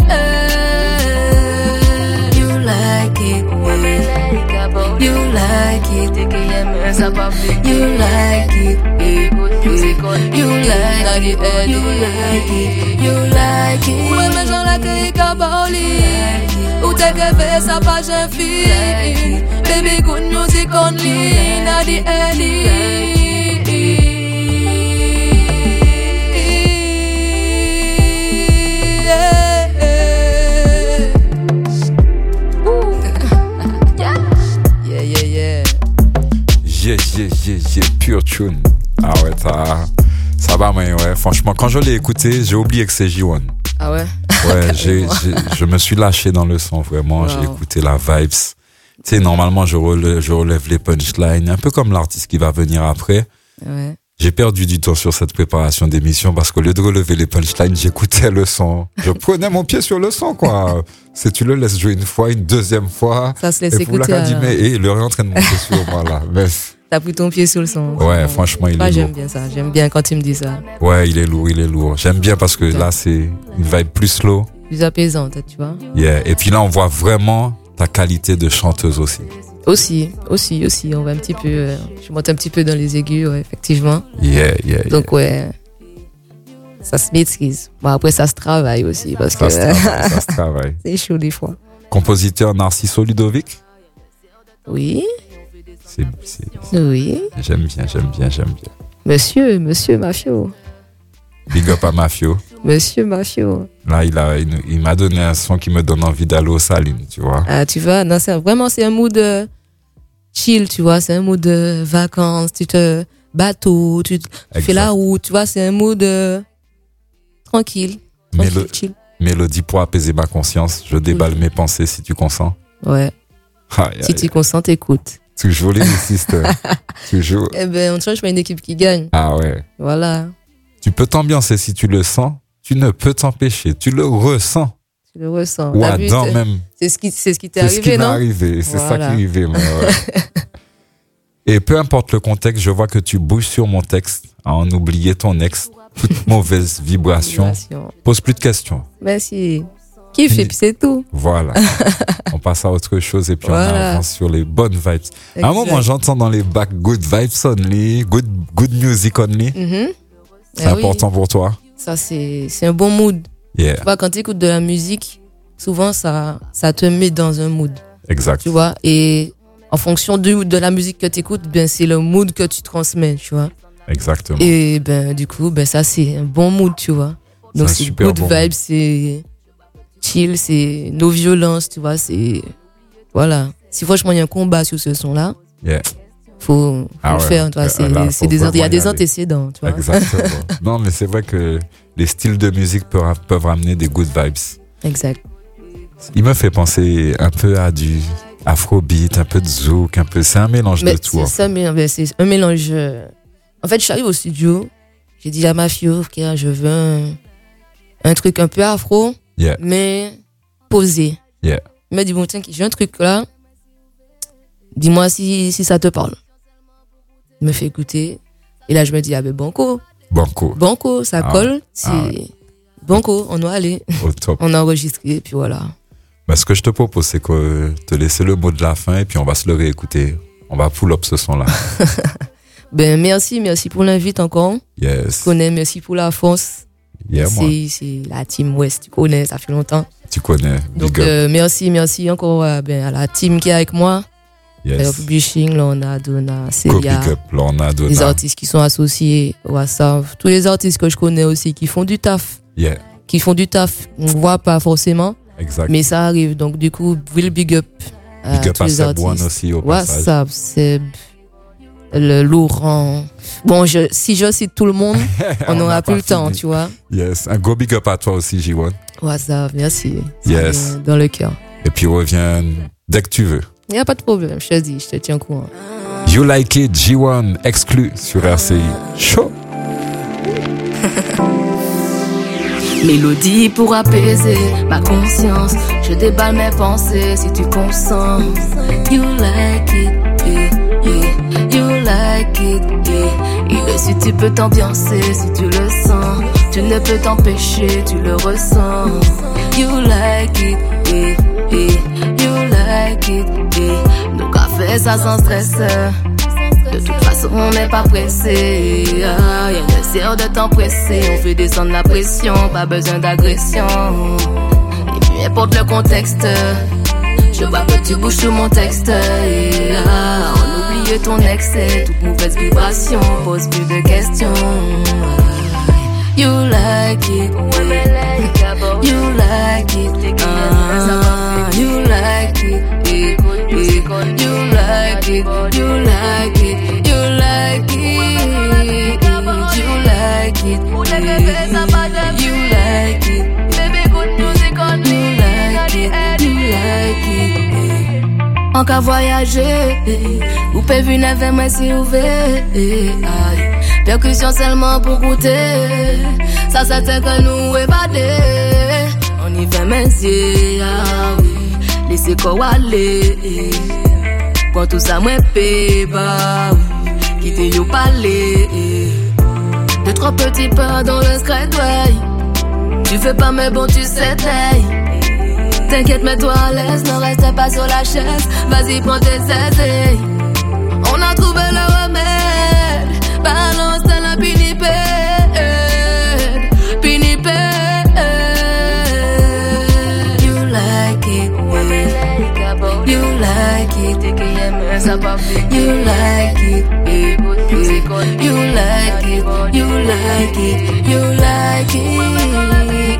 You like it, you like it, you like it, you like it, you like it. Ouais, mais j'en ai créé Kabali. Ou t'es que ça pas j'ai fille. Baby good music only, not the end. Yeah, pure tune. Ah ouais, ça va, mais ouais, franchement, quand je l'ai écouté, j'ai oublié que c'est J1. Ah ouais? Ouais, je me suis lâché dans le son, vraiment. Wow. J'ai écouté la vibes. Tu sais, normalement, je relève les punchlines, un peu comme l'artiste qui va venir après. Ouais. J'ai perdu du temps sur cette préparation d'émission parce qu'au lieu de relever les punchlines, j'écoutais le son. Je prenais mon pied sur le son, quoi. Si tu le laisses jouer une fois, une deuxième fois. Ça se laisse et écouter. Dit, mais il est en train de monter sur moi, là. Mais... T'as pris ton pied sur le son. Ouais, franchement, il est j'aime lourd. bien ça. J'aime bien quand tu me dis ça. Ouais, il est lourd. J'aime bien parce que là, c'est une vibe plus slow. Plus apaisante, tu vois. Yeah. Et puis là, on voit vraiment ta qualité de chanteuse aussi. Aussi. On va un petit peu, je monte un petit peu dans les aigus, ouais, effectivement. Yeah. Donc, ouais, ça se maîtrise. Bon, après, ça se travaille aussi, parce ça que ça se travaille. c'est chaud des fois. Compositeur Narciso Ludovic? Oui. C'est... Oui. J'aime bien. Monsieur Mafio. Big up à Mafio. Monsieur Mafio. Là, il m'a donné un son qui me donne envie d'aller aux Salines, tu vois. Ah, tu vois, non, c'est un mood chill, tu vois, c'est un mood vacances, bateau, tu fais la route, tu vois, c'est un mood tranquille, chill. Mélodie pour apaiser ma conscience, je déballe mes pensées si tu consens. Ouais. Si tu consens, t'écoutes. Toujours les sisters. Toujours. Eh ben, on change pas une équipe qui gagne. Ah ouais. Voilà. Tu peux t'ambiencer si tu le sens. Tu ne peux t'empêcher. Tu le ressens. Tu le ressens. Ou Adam même. C'est ce qui t'est arrivé, non? C'est ça qui est arrivé. Mais ouais. Et peu importe le contexte, je vois que tu bouges sur mon texte à en oublier ton ex. Toute mauvaise vibration. Pose plus de questions. Merci. Kiffe et puis c'est tout. Voilà. On passe à autre chose et puis on avance sur les bonnes vibes. Exact. À un moment, j'entends dans les bacs good vibes only, good music only. Mm-hmm. C'est important pour toi. Ça, c'est un bon mood. Yeah. Tu vois, quand tu écoutes de la musique, souvent, ça te met dans un mood. Exact. Tu vois, et en fonction de la musique que tu écoutes, ben, c'est le mood que tu transmets, tu vois. Exactement. Et ben, du coup, ben, ça, c'est un bon mood, tu vois. Donc, c'est good vibe, c'est chill, c'est no violence, tu vois, c'est, voilà. Si franchement, il y a un combat sur ce son-là. Yeah. Faut le faire, tu vois, il y a des antécédents, tu vois. Exactement. Non, mais c'est vrai que les styles de musique peuvent ramener des good vibes. Exact. Il me fait penser un peu à du afrobeat, un peu de zouk, c'est un mélange de tout. C'est un mélange. En fait, je suis arrivé au studio, j'ai dit à Mafio, okay, je veux un truc un peu afro, mais posé. Yeah. Il m'a dit, bon, tiens, j'ai un truc là, dis-moi si ça te parle. Il me fait écouter. Et là, je me dis, ah ben, Banco, ça colle. Banco, on doit aller. Au top. On a enregistré, et puis voilà. Ben, ce que je te propose, c'est que te laisser le mot de la fin, et puis on va se le réécouter. On va pull up ce son-là. Ben, merci pour l'invite encore. Yes. Tu connais, merci pour la force. Yeah, c'est la team West, tu connais, ça fait longtemps. Tu connais. Donc, merci encore à la team qui est avec moi. Yes. Publishing, Lorna, Donna, Célia. Lorna, Donna. Les artistes qui sont associés au WhatsApp. Tous les artistes que je connais aussi qui font du taf. Yeah. Qui font du taf. On voit pas forcément. Exact. Mais ça arrive. Donc, du coup, will big up. Big up à Seb One aussi au passage. WhatsApp, Seb, le Laurent. Bon, si je cite tout le monde, on n'aura plus le temps, tu vois. Yes. Un go big up à toi aussi, J1. WhatsApp, merci. Yes. Dans le cœur. Et puis, reviens dès que tu veux. Il n'y a pas de problème, je te dis, je te tiens au courant. You Like It, J1, exclu sur RCI. Chaud. Mélodie pour apaiser ma conscience. Je déballe mes pensées si tu consens. You like it, yeah, yeah. You like it, yeah. Et le si tu peux t'ambiancer si tu le sens. Tu ne peux t'empêcher, tu le ressens. You like it, yeah, yeah. You like it, yeah. Nos cafés ça sans stress. De toute façon on n'est pas pressé. Y'a ne sert de t'empresser. On fait descendre la pression, pas besoin d'agression. Et puis importe le contexte, je vois que tu bouges sur mon texte. On oublie ton excès, toute mauvaise vibration. Pose plus de questions. You like it, you like it, you like it, you like it, you like it, you like it, you like it, you like it, baby good music on me, you like it. En qu'à voyager, ou peut venir vers moi si vous voulez. Percussion seulement pour goûter. Ça c'était que nous évader. On y fait messieurs, ah oui. Laissez quoi aller. Quand tout ça moi bah oui. Quittez yo parler. De trop petits pas dans le scratch. Tu fais pas mais bon tu sais t'ailles. T'inquiète mets-toi à l'aise. Ne reste pas sur la chaise. Vas-y prends tes essais. On a trouvé le remède. Balance de la pinipède. Pinipède. You like it, yeah. You like it. You like it, yeah. You like it. You like it. You like it. You like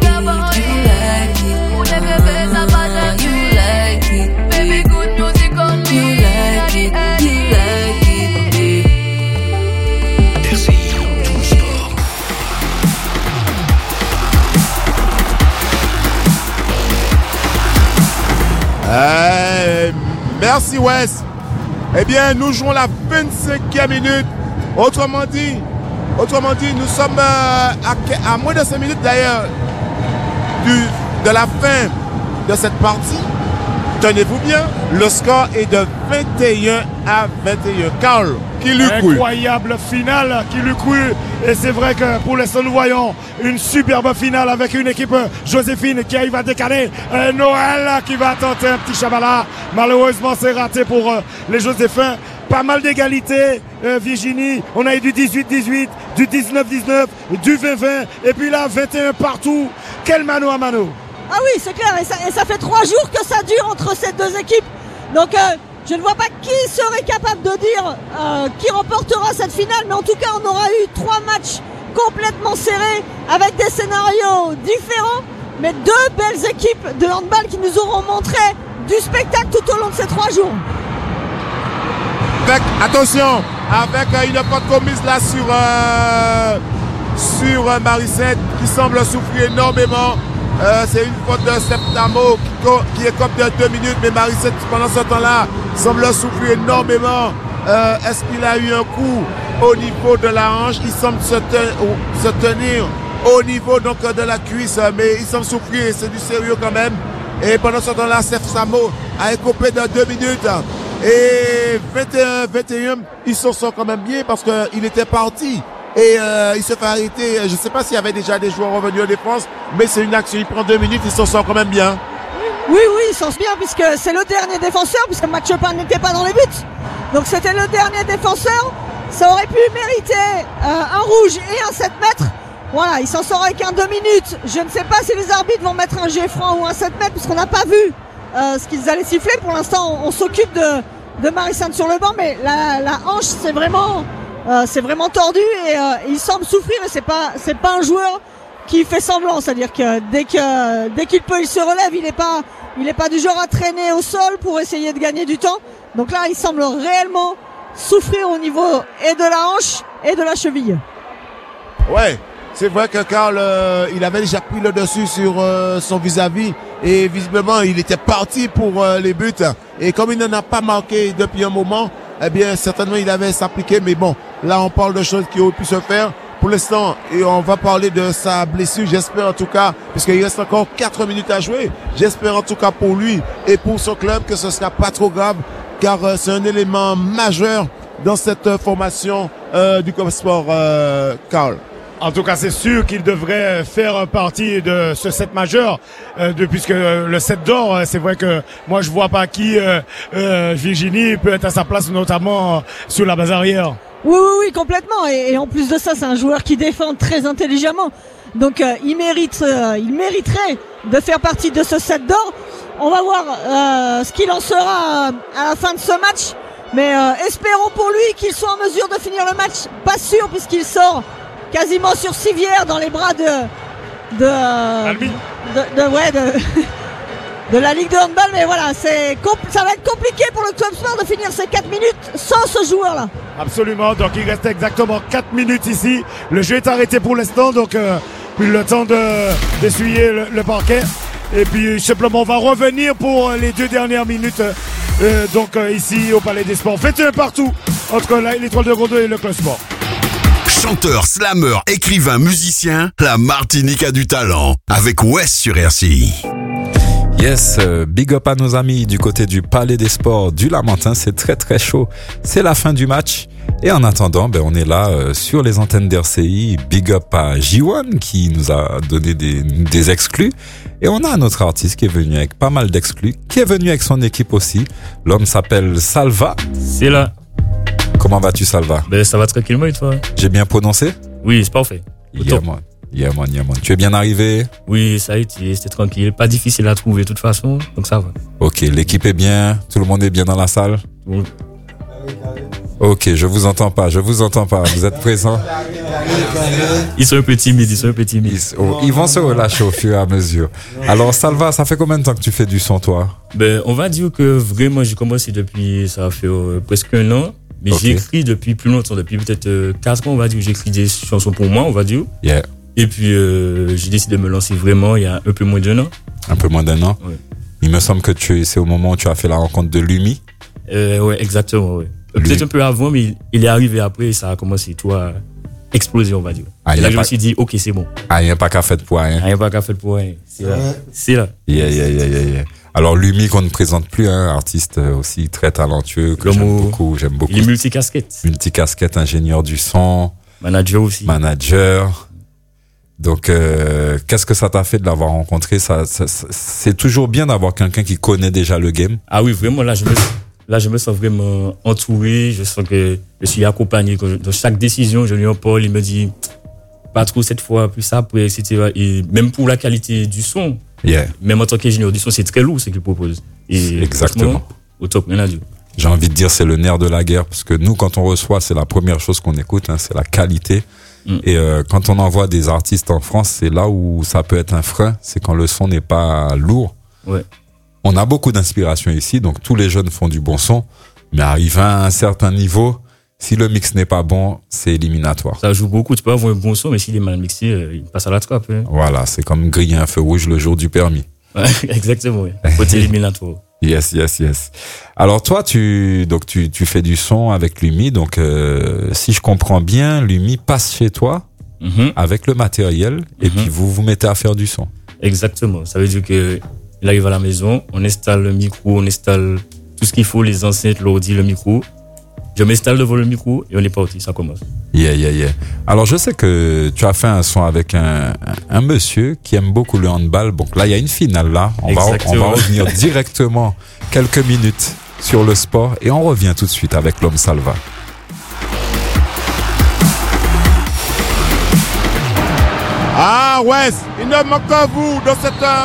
it. You like it. Baby, good music on me. You like it. You like it. Merci Wes. Eh bien, nous jouons la 25e minute. Autrement dit, nous sommes à moins de 5 minutes d'ailleurs de la fin de cette partie. Tenez-vous bien, le score est de 21 à 21. Carl, qui l'eût cru? Incroyable finale, qui l'eût cru. Et c'est vrai que pour l'instant, nous voyons une superbe finale avec une équipe Joséphine qui arrive à décaler. Noël qui va tenter un petit chabala. Malheureusement, c'est raté pour les Joséphins. Pas mal d'égalité, Virginie. On a eu du 18-18, du 19-19, du 20-20. Et puis là, 21 partout. Quel mano à mano. Ah oui, c'est clair, et ça fait 3 jours que ça dure entre ces deux équipes. Donc je ne vois pas qui serait capable de dire qui remportera cette finale, mais en tout cas on aura eu 3 matchs complètement serrés avec des scénarios différents, mais 2 belles équipes de handball qui nous auront montré du spectacle tout au long de ces 3 jours. Attention, avec une faute commise là sur Marie-Sainte qui semble souffrir énormément. C'est une faute de Septamo qui écope de 2 minutes, mais Marie-Sainte pendant ce temps-là semble souffrir énormément. Est-ce qu'il a eu un coup au niveau de la hanche? Il semble se tenir au niveau donc de la cuisse, mais il semble souffrir et c'est du sérieux quand même. Et pendant ce temps-là, Septamo a écopé de 2 minutes. Et 21-21, il s'en sort quand même bien parce qu'il était parti. Et il se fait arrêter. Je ne sais pas s'il y avait déjà des joueurs revenus en défense, mais c'est une action. Il prend 2 minutes, il s'en sort quand même bien. Oui, il s'en sort bien puisque c'est le dernier défenseur, puisque Matt Chopin n'était pas dans les buts. Donc c'était le dernier défenseur. Ça aurait pu mériter un rouge et un 7 mètres. Voilà, il s'en sort avec un 2 minutes. Je ne sais pas si les arbitres vont mettre un jet franc ou un 7 mètres, puisqu'on n'a pas vu ce qu'ils allaient siffler. Pour l'instant, on s'occupe de Marie-Sainte sur le banc, mais la hanche, c'est vraiment tordu et il semble souffrir, et c'est pas un joueur qui fait semblant, c'est-à-dire que dès qu'il peut, il se relève, il est pas du genre à traîner au sol pour essayer de gagner du temps. Donc là, il semble réellement souffrir au niveau et de la hanche et de la cheville. Ouais, c'est vrai que Carl, il avait déjà pris le dessus sur son vis-à-vis et visiblement, il était parti pour les buts. Et comme il n'en a pas marqué depuis un moment, eh bien, certainement, il avait s'appliquer. Mais bon, là, on parle de choses qui auraient pu se faire. Pour l'instant, et on va parler de sa blessure, j'espère en tout cas, puisqu'il reste encore 4 minutes à jouer. J'espère en tout cas pour lui et pour son club que ce sera pas trop grave, car c'est un élément majeur dans cette formation du Club Sport, Carl. En tout cas, c'est sûr qu'il devrait faire partie de ce set majeur, puisque le set d'or, c'est vrai que moi je vois pas qui Virginie peut être à sa place, notamment sur la base arrière. Oui, complètement. Et en plus de ça, c'est un joueur qui défend très intelligemment. Donc il mériterait de faire partie de ce set d'or. On va voir ce qu'il en sera à la fin de ce match. Mais espérons pour lui qu'il soit en mesure de finir le match. Pas sûr, puisqu'il sort quasiment sur civière dans les bras de la Ligue de handball. Mais voilà, ça va être compliqué pour le Club Sport de finir ces 4 minutes sans ce joueur-là. Absolument, donc il reste exactement 4 minutes ici. Le jeu est arrêté pour l'instant, donc plus le temps d'essuyer le parquet. Et puis simplement on va revenir pour les 2 dernières minutes ici au Palais des Sports. 21 partout entre l'Étoile de Gondomar et le Club Sport. Chanteur, slameur, écrivain, musicien, la Martinique a du talent. Avec Wes sur RCI. Yes, big up à nos amis du côté du Palais des Sports du Lamentin, c'est très très chaud. C'est la fin du match. Et en attendant, on est là sur les antennes d'RCI. Big up à J1 qui nous a donné des exclus. Et on a un autre artiste qui est venu avec pas mal d'exclus, qui est venu avec son équipe aussi. L'homme s'appelle Salva. C'est là. Comment vas-tu, Salva? Ça va tranquillement et toi? J'ai bien prononcé? Oui, c'est parfait. Yeah man. Tu es bien arrivé? Oui, ça a été, c'était tranquille. Pas difficile à trouver de toute façon, donc ça va. Ok, l'équipe est bien, tout le monde est bien dans la salle? Oui. Ok, je vous entends pas. Vous êtes présents? Ils sont un peu timides. Ils vont se relâcher au fur et à mesure. Alors, Salva, ça fait combien de temps que tu fais du son, toi? On va dire que vraiment, j'ai commencé depuis, ça fait presque 1 an. Mais Okay. J'écris depuis plus longtemps, depuis peut-être 4 ans, on va dire, j'écris des chansons pour moi, on va dire. Yeah. Et puis, j'ai décidé de me lancer vraiment il y a un peu moins d'1 an. Un peu moins d'1 an? Ouais. Il me semble que c'est au moment où tu as fait la rencontre de Lumi. Ouais, exactement, ouais. Peut-être un peu avant, mais il est arrivé après et ça a commencé tout à exploser, on va dire. Et là, je me suis dit, ok, c'est bon. Ah, il n'y a pas qu'à faire pour rien. Rien pas qu'à faire pour rien. C'est là. Yeah. Alors, Lumi, qu'on ne présente plus, artiste aussi très talentueux, que j'aime beaucoup. Il est multicasquette. Multicasquette, ingénieur du son. Manager aussi. Donc, qu'est-ce que ça t'a fait de l'avoir rencontré? C'est toujours bien d'avoir quelqu'un qui connaît déjà le game. Ah oui, vraiment, là, je me sens vraiment entouré. Je sens que je suis accompagné. Dans chaque décision, je lui en parle. Il me dit, pas trop cette fois, plus après, etc. Et même pour la qualité du son. Yeah. Même en tant qu'ingénieur du son, c'est très lourd ce qu'il propose. Et exactement. Au top, rien à dire. J'ai envie de dire, c'est le nerf de la guerre, parce que nous, quand on reçoit, c'est la première chose qu'on écoute, c'est la qualité. Et quand on envoie des artistes en France, c'est là où ça peut être un frein, c'est quand le son n'est pas lourd. Ouais. On a beaucoup d'inspiration ici, donc tous les jeunes font du bon son, mais arrivé à un certain niveau, si le mix n'est pas bon, c'est éliminatoire. Ça joue beaucoup, tu peux avoir un bon son, mais s'il est mal mixé, il passe à la trappe. Hein. Voilà, c'est comme griller un feu rouge le jour du permis. Ouais, exactement, oui. Faut être éliminatoire. Yes. Alors toi, tu fais du son avec Lumi, donc si je comprends bien, Lumi passe chez toi avec le matériel et puis vous vous mettez à faire du son. Exactement. Ça veut dire que il arrive à la maison, on installe le micro, on installe tout ce qu'il faut, les enceintes, l'ordi, le micro. Je m'installe devant le micro et on est parti, ça commence. Yeah. Alors je sais que tu as fait un son avec un monsieur qui aime beaucoup le handball. Donc là, il y a une finale là. On va revenir directement quelques minutes sur le sport et on revient tout de suite avec l'homme Salva. Ah ouais, il ne manque qu'à vous dans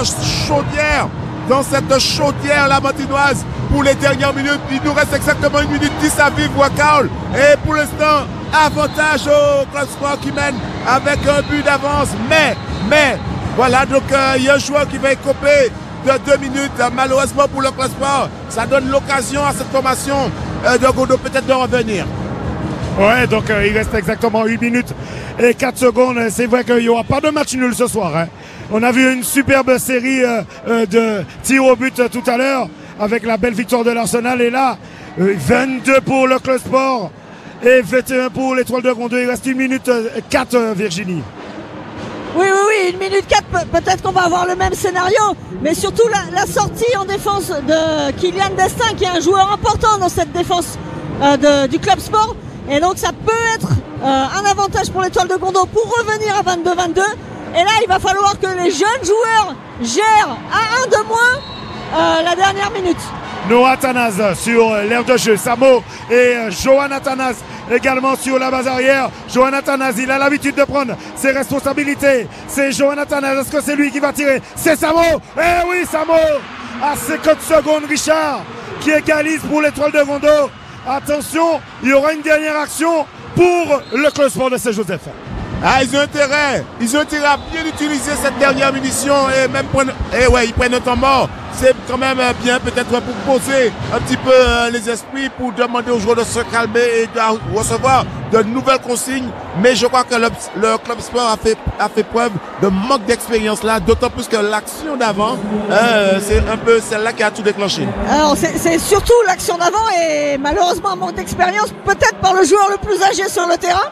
cette chaudière lamantinoise pour les dernières minutes. Il nous reste exactement 1 minute 10 à vivre, Wakaol. Et pour l'instant, avantage au Club Sport qui mène avec un but d'avance. Mais, voilà, donc il y a un joueur qui va écoper de 2 minutes. Malheureusement pour le Club Sport, ça donne l'occasion à cette formation de Godo peut-être de revenir. Ouais, donc il reste exactement 8 minutes et 4 secondes. C'est vrai qu'il n'y aura pas de match nul ce soir. On a vu une superbe série de tirs au but tout à l'heure avec la belle victoire de l'Arsenal. Et là, 22 pour le Club Sport et 21 pour l'Étoile de Gondeux. Il reste 1 minute 4, Virginie. Oui, 1 minute 4, peut-être qu'on va avoir le même scénario, mais surtout la sortie en défense de Kylian Destin, qui est un joueur important dans cette défense du Club Sport. Et donc ça peut être un avantage pour l'Étoile de Gondeux pour revenir à 22-22. Et là, il va falloir que les jeunes joueurs gèrent à 1 de moins la dernière minute. Noah Athanase sur l'aire de jeu. Samo et Johan Athanase également sur la base arrière. Johan Athanase, il a l'habitude de prendre ses responsabilités. C'est Johan Athanase. Est-ce que c'est lui qui va tirer? C'est Samo. Eh oui, Samo. À 50 secondes, Richard qui égalise pour l'Étoile de Gondeux. Attention, il y aura une dernière action pour le Club Sport de Saint-Joseph. Ah, ils ont intérêt à bien utiliser cette dernière munition et même ils prennent un temps mort. C'est quand même bien peut-être pour poser un petit peu les esprits, pour demander aux joueurs de se calmer et de recevoir de nouvelles consignes. Mais je crois que le Club Sport a fait preuve de manque d'expérience là, d'autant plus que l'action d'avant, c'est un peu celle-là qui a tout déclenché. Alors c'est surtout l'action d'avant et malheureusement un manque d'expérience, peut-être par le joueur le plus âgé sur le terrain.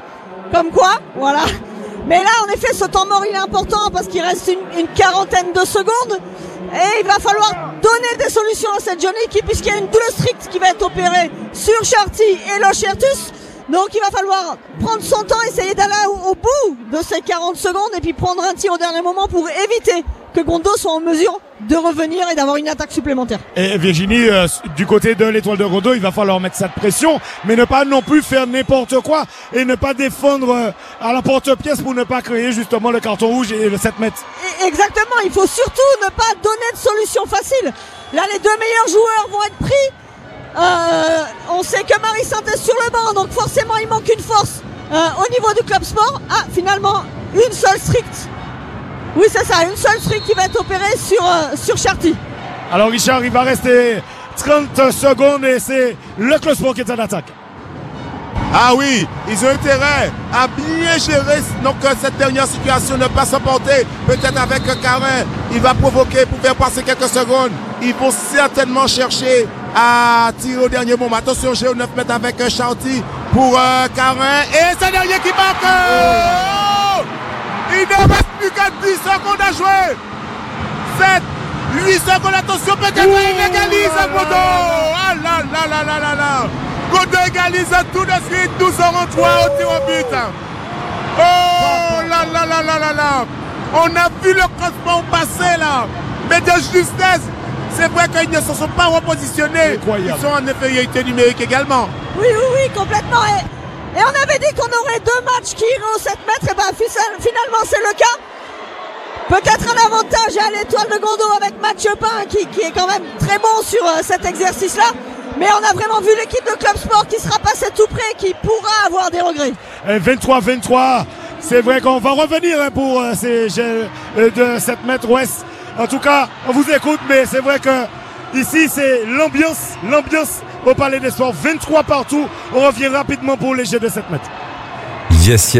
Comme quoi, voilà. Mais là, en effet, ce temps mort, il est important parce qu'il reste une quarantaine de secondes. Et il va falloir donner des solutions à cette jeune équipe puisqu'il y a une double stricte qui va être opérée sur Charty et Lochertus. Donc il va falloir prendre son temps, essayer d'aller au bout de ces 40 secondes et puis prendre un tir au dernier moment pour éviter que Gondo soit en mesure de revenir et d'avoir une attaque supplémentaire. Et Virginie, du côté de l'Étoile de Gondo, il va falloir mettre cette pression, mais ne pas non plus faire n'importe quoi et ne pas défendre à la porte-pièce pour ne pas créer justement le carton rouge et le 7 mètres. Exactement, il faut surtout ne pas donner de solution facile. Là, les deux meilleurs joueurs vont être pris. On sait que Marie-Sainte est sur le banc, donc forcément il manque une force au niveau du club sport. Ah, finalement, une seule stricte. Oui, c'est ça, une seule stricte qui va être opérée sur Charty. Alors Richard, il va rester 30 secondes et c'est le club sport qui est en attaque. Ah oui, ils ont intérêt à bien gérer donc, cette dernière situation, ne pas s'emporter. Peut-être avec Carin, il va provoquer pour faire passer quelques secondes. Ils vont certainement chercher à tirer au dernier moment. Attention, j'ai au 9 mètres avec Charty pour Carin. Et c'est le dernier qui marque. Oh, il ne reste plus qu'à 10 secondes à jouer. 7, 8 secondes, attention, peut-être il égalise Gondo. Ah là là là là là là. Gondo égalise tout de suite, 12-43 au tir au but. Oh là là là là là là. On a vu le croisement passer là. Mais de justesse, c'est vrai qu'ils ne se sont pas repositionnés. Incroyable. Ils sont en infériorité numérique également. Oui, complètement. Et on avait dit qu'on aurait 2 matchs qui iraient au 7 mètres. Et ben finalement, c'est le cas. Peut-être un avantage à l'Étoile de Gondo avec Mathieu Pain qui est quand même très bon sur cet exercice-là. Mais on a vraiment vu l'équipe de Club Sport qui sera passée tout près, qui pourra avoir des regrets. 23-23, c'est vrai qu'on va revenir pour ces jeux de 7 mètres ouest. En tout cas, on vous écoute, mais c'est vrai que ici c'est l'ambiance au Palais des Sports. 23 partout, on revient rapidement pour les jeux de 7 mètres. Yes.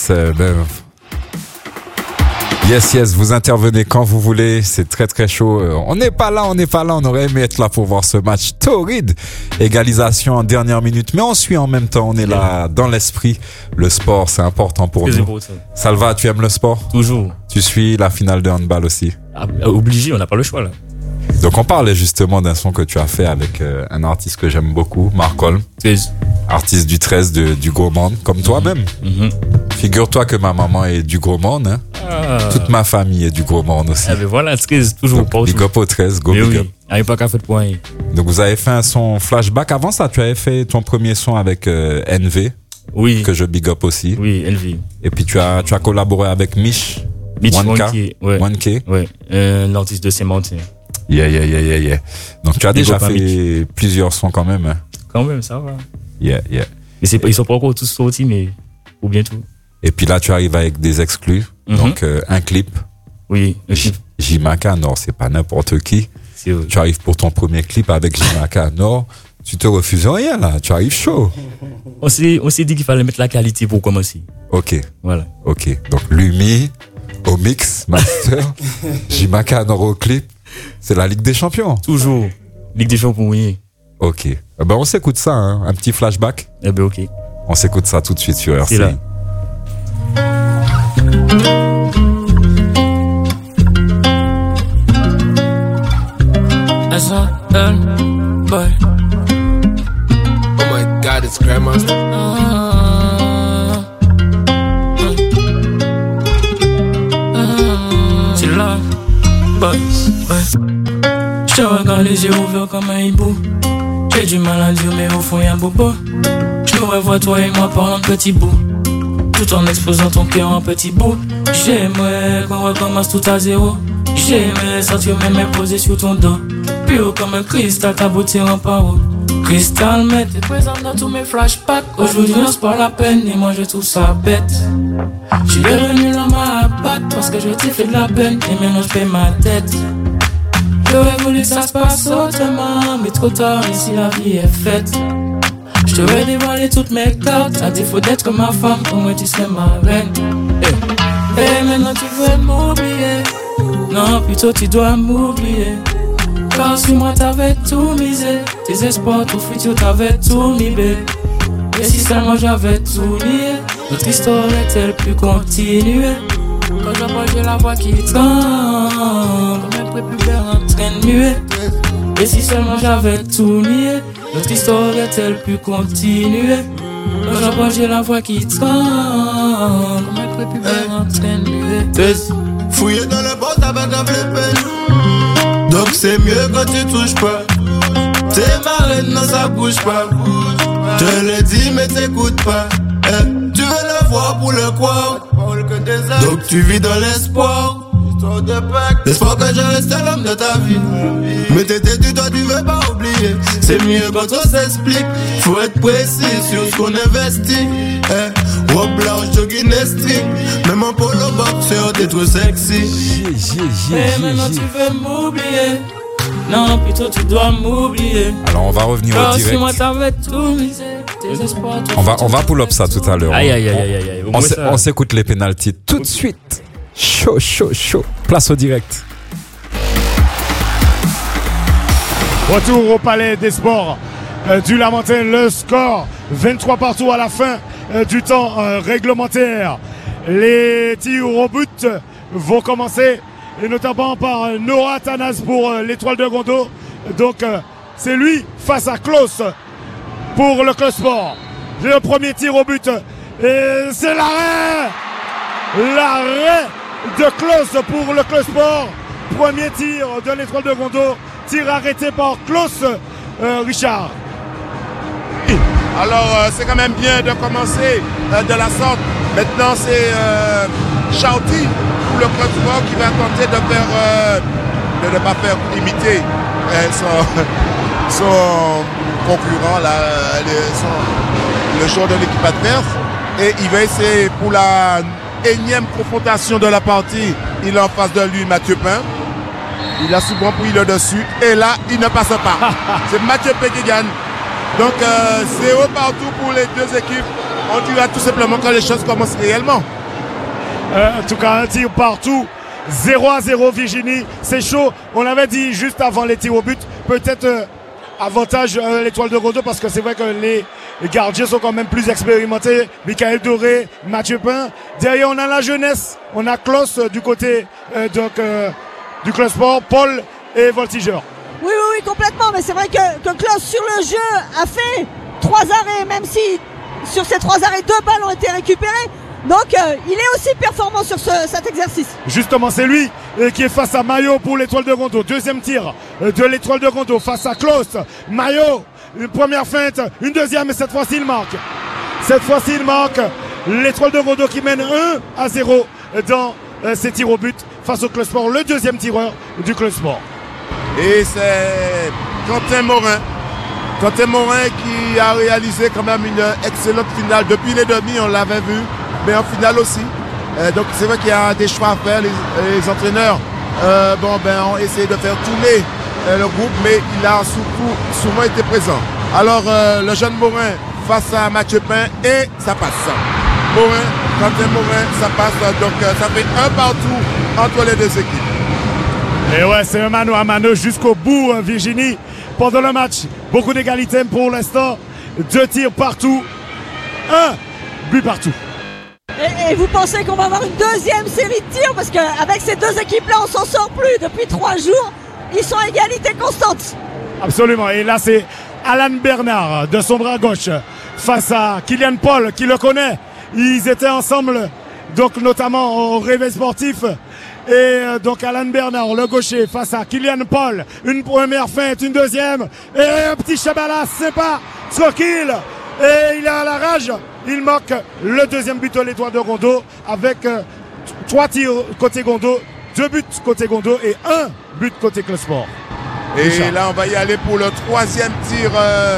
Yes, vous intervenez quand vous voulez, c'est très très chaud. On n'est pas là, on aurait aimé être là pour voir ce match torride. Égalisation en dernière minute, mais on suit en même temps, on est là dans l'esprit. Le sport, c'est important pour nous. Salva, tu aimes le sport ? Toujours. Tu suis la finale de handball aussi ? Obligé, on n'a pas le choix là. Donc on parlait justement d'un son que tu as fait avec un artiste que j'aime beaucoup, Mark Holm. 13. Artiste du 13 du Gros Monde, comme toi-même. Figure-toi que ma maman est du Gros Monde. Hein. Toute ma famille est du Gros Monde aussi. Ah ben voilà, 13, toujours donc, big up au 13, go mais big oui. up. Il n'y a pas qu'à faire de point. Donc vous avez fait un son flashback. Avant ça, tu avais fait ton premier son avec NV. Oui. Que je big up aussi. Oui, NV. Et puis tu as collaboré avec Mitch 1K. Ouais. 1K. Ouais. Un artiste de Sémantique. Yeah. Donc tu as déjà fait plusieurs sons quand même. Hein. Quand même, ça va. Yeah. Ils sont pas encore tous sortis, mais pour bientôt. Et puis là, tu arrives avec des exclus. Donc un clip. Oui, un clip. Jimaka, non, c'est pas n'importe qui. Tu arrives pour ton premier clip avec Jimaka, non. Tu te refuses rien là, tu arrives chaud. On s'est dit qu'il fallait mettre la qualité pour commencer. Ok. Voilà. Ok. Donc Lumi, au mix, master, Jimaka, Nord au clip. C'est la Ligue des Champions. Toujours. Ligue des Champions, oui. Ok. Ben on s'écoute ça, hein. Un petit flashback. Eh ben ok. On s'écoute ça tout de suite sur RCI. C'est là. Boy. Oh my God, it's Grandmaster. C'est là, boys, ouais. J'te regarde les yeux ouverts comme un hibou. J'ai du mal à dire, mais au fond y'a un bobo. J'te revois toi et moi parlant de petits bouts, tout en exposant ton cœur en petits bouts. J'aimerais qu'on recommence tout à zéro. J'aimerais sentir mes mains posées sur ton dos, pur comme un cristal, ta beauté en paro. Cristal, mais t'es présent dans tous mes flashbacks. Aujourd'hui on se parle la peine et moi je trouve ça bête. J'suis devenu l'homme à abattre parce que je t'ai fait de la peine et maintenant je fais ma tête. J'aurais voulu que ça se passe autrement, mais trop tard ici la vie est faite. J't'aurais dévoilé toutes mes cartes, à défaut d'être ma femme, au moins tu serais ma reine. Et maintenant tu veux m'oublier, non plutôt tu dois m'oublier. Car sur moi t'avais tout misé, tes espoirs, tout futur t'avais tout mis. Et si seulement j'avais tout nié, Notre histoire est-elle pu continuer? Quand j'approche de la voix qui tremble, comme un prépubère en train de muer. Et si seulement j'avais tout nié, notre histoire est-elle pu continuer? Quand j'approche de la voix qui tremble, comme un prépubère en train de muer. Fouiller dans le bottes avec un flipper. Donc c'est mieux quand tu touches pas. T'es marraine, non ça bouge pas. Je l'ai dit mais t'écoutes pas. Tu veux le voir pour le quoi? Donc tu vis dans l'espoir. L'espoir que je reste l'homme de ta vie. Mais t'étais du toi tu veux pas oublier. C'est mieux quand on s'explique. Faut être précis sur ce qu'on investit. Robe blanche, jogging strict. Même en polo boxer t'es trop sexy. Et maintenant tu veux m'oublier. Non, plutôt tu dois m'oublier. Alors on va revenir au direct. Si moi t'avais tout misé. On va pull up ça tout à l'heure. Aïe. On s'écoute les pénaltys tout de suite. Chaud. Place au direct. Retour au Palais des Sports du Lamentin. Le score 23 partout à la fin du temps réglementaire. Les tirs au but vont commencer, et notamment par Noah Athanas pour l'Étoile de Gondo. Donc c'est lui face à Klaus pour le Club Sport. Le premier tir au but et c'est l'arrêt de Klaus pour le Club Sport. Premier tir de l'Étoile de Gondo, tir arrêté par Klaus. Richard. Alors c'est quand même bien de commencer de la sorte. Maintenant c'est Chauty pour le Club Sport qui va tenter de ne pas faire imiter son concurrent, le joueur de l'équipe adverse. Et il va essayer pour la énième confrontation de la partie. Il a en face de lui Mathieu Pain. Il a souvent pris le dessus. Et là, il ne passe pas. C'est Mathieu Pain qui gagne. Donc 0 partout pour les deux équipes. On dira tout simplement quand les choses commencent réellement. En tout cas, un tir partout. 0-0 Virginie. C'est chaud. On l'avait dit juste avant les tirs au but. Peut-être avantage l'Étoile de Gondo parce que c'est vrai que les gardiens sont quand même plus expérimentés. Michael Doré, Mathieu Pain. Derrière, on a la jeunesse. On a Klaus du côté du Club Sport, Paul et Voltigeur. Oui, complètement. Mais c'est vrai que Klaus sur le jeu a fait 3 arrêts, même si sur ces 3 arrêts, 2 balles ont été récupérées. Donc il est aussi performant sur cet exercice. Justement, c'est lui qui est face à Mayo pour l'Étoile de Gondo. Deuxième tir de l'Étoile de Gondo face à Klaus. Mayo, une première feinte, une deuxième, et cette fois-ci il marque. Cette fois-ci il marque. L'Étoile de Gondo qui mène 1-0 dans ses tirs au but face au Club Sport. Le deuxième tireur du Club Sport. Et c'est Quentin Morin. Quentin Morin qui a réalisé quand même une excellente finale. Depuis les demi, on l'avait vu, mais en finale aussi. Donc c'est vrai qu'il y a des choix à faire. Les entraîneurs ont essayé de faire tourner le groupe, mais il a surtout souvent été présent. Alors le jeune Morin face à Mathieu Pain et ça passe. Quentin Morin, ça passe. Donc ça fait 1 partout entre les deux équipes. Et ouais, c'est un mano à mano jusqu'au bout, Virginie. Pendant le match, beaucoup d'égalité pour l'instant. 2 tirs partout, 1 but partout. Et vous pensez qu'on va avoir une deuxième série de tirs? Parce qu'avec ces deux équipes-là, on s'en sort plus. Depuis 3 jours, ils sont à égalité constante. Absolument. Et là, c'est Alan Bernard de son bras gauche face à Kylian Paul, qui le connaît. Ils étaient ensemble, donc notamment au réveil sportif. Et donc Alan Bernard, le gaucher, face à Kylian Paul. Une première feinte, une deuxième. Et un petit Chabala, c'est pas tranquille. Et il est à la rage. Il marque le deuxième but de l'Étoile de Gondo avec 3 tirs côté Gondo, 2 buts côté Gondo et 1 but côté Club Sport. Et là, on va y aller pour le 3e tir.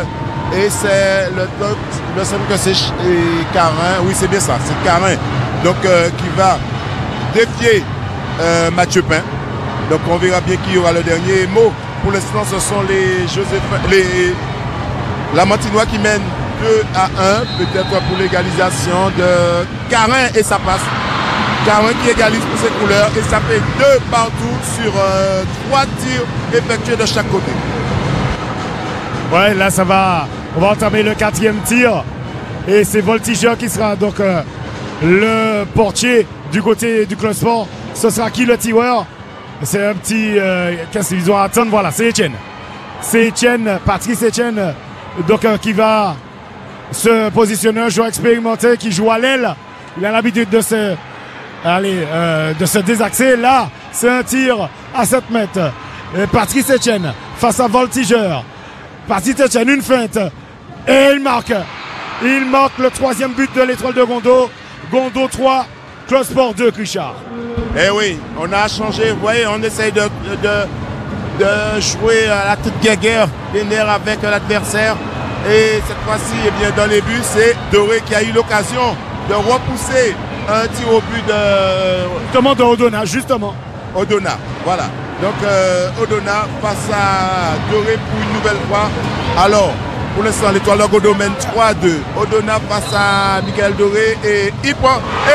Et c'est il me semble que c'est Carin. Oui, c'est bien ça, c'est Carin. Donc qui va défier Mathieu Pain. Donc on verra bien qui aura le dernier mot. Pour l'instant, ce sont les Lamantinois qui mènent 2-1, peut-être pour l'égalisation de Carin, et ça passe. Carin qui égalise pour ses couleurs, et ça fait 2 partout sur 3 tirs effectués de chaque côté. Ouais, là on va entamer le 4e tir. Et c'est Voltigeur qui sera donc le portier du côté du club sport. Ce sera qui le tireur? C'est un petit... qu'est-ce qu'ils ont à attendre? Voilà, c'est Etienne. C'est Etienne, Patrice Etienne, donc qui va se positionner, un joueur expérimenté qui joue à l'aile. Il a l'habitude de se désaxer. Là, c'est un tir à 7 mètres. Et Patrice Etienne face à Voltigeur. Patrice Etienne, une feinte. Et il marque. Il marque le 3e but de l'Étoile de Gondo. Gondo 3, Club Sport 2, Richard. Eh oui, on a changé. Vous voyez, on essaye de jouer à la toute guerre des nerfs avec l'adversaire. Et cette fois-ci, eh bien, dans les buts, c'est Doré qui a eu l'occasion de repousser un tir au but de Odona, justement. Odona, voilà. Donc Odona face à Doré pour une nouvelle fois. Alors, pour l'instant, l'Étoile de Gondo mène 3-2. Odona face à Michael Doré et il prend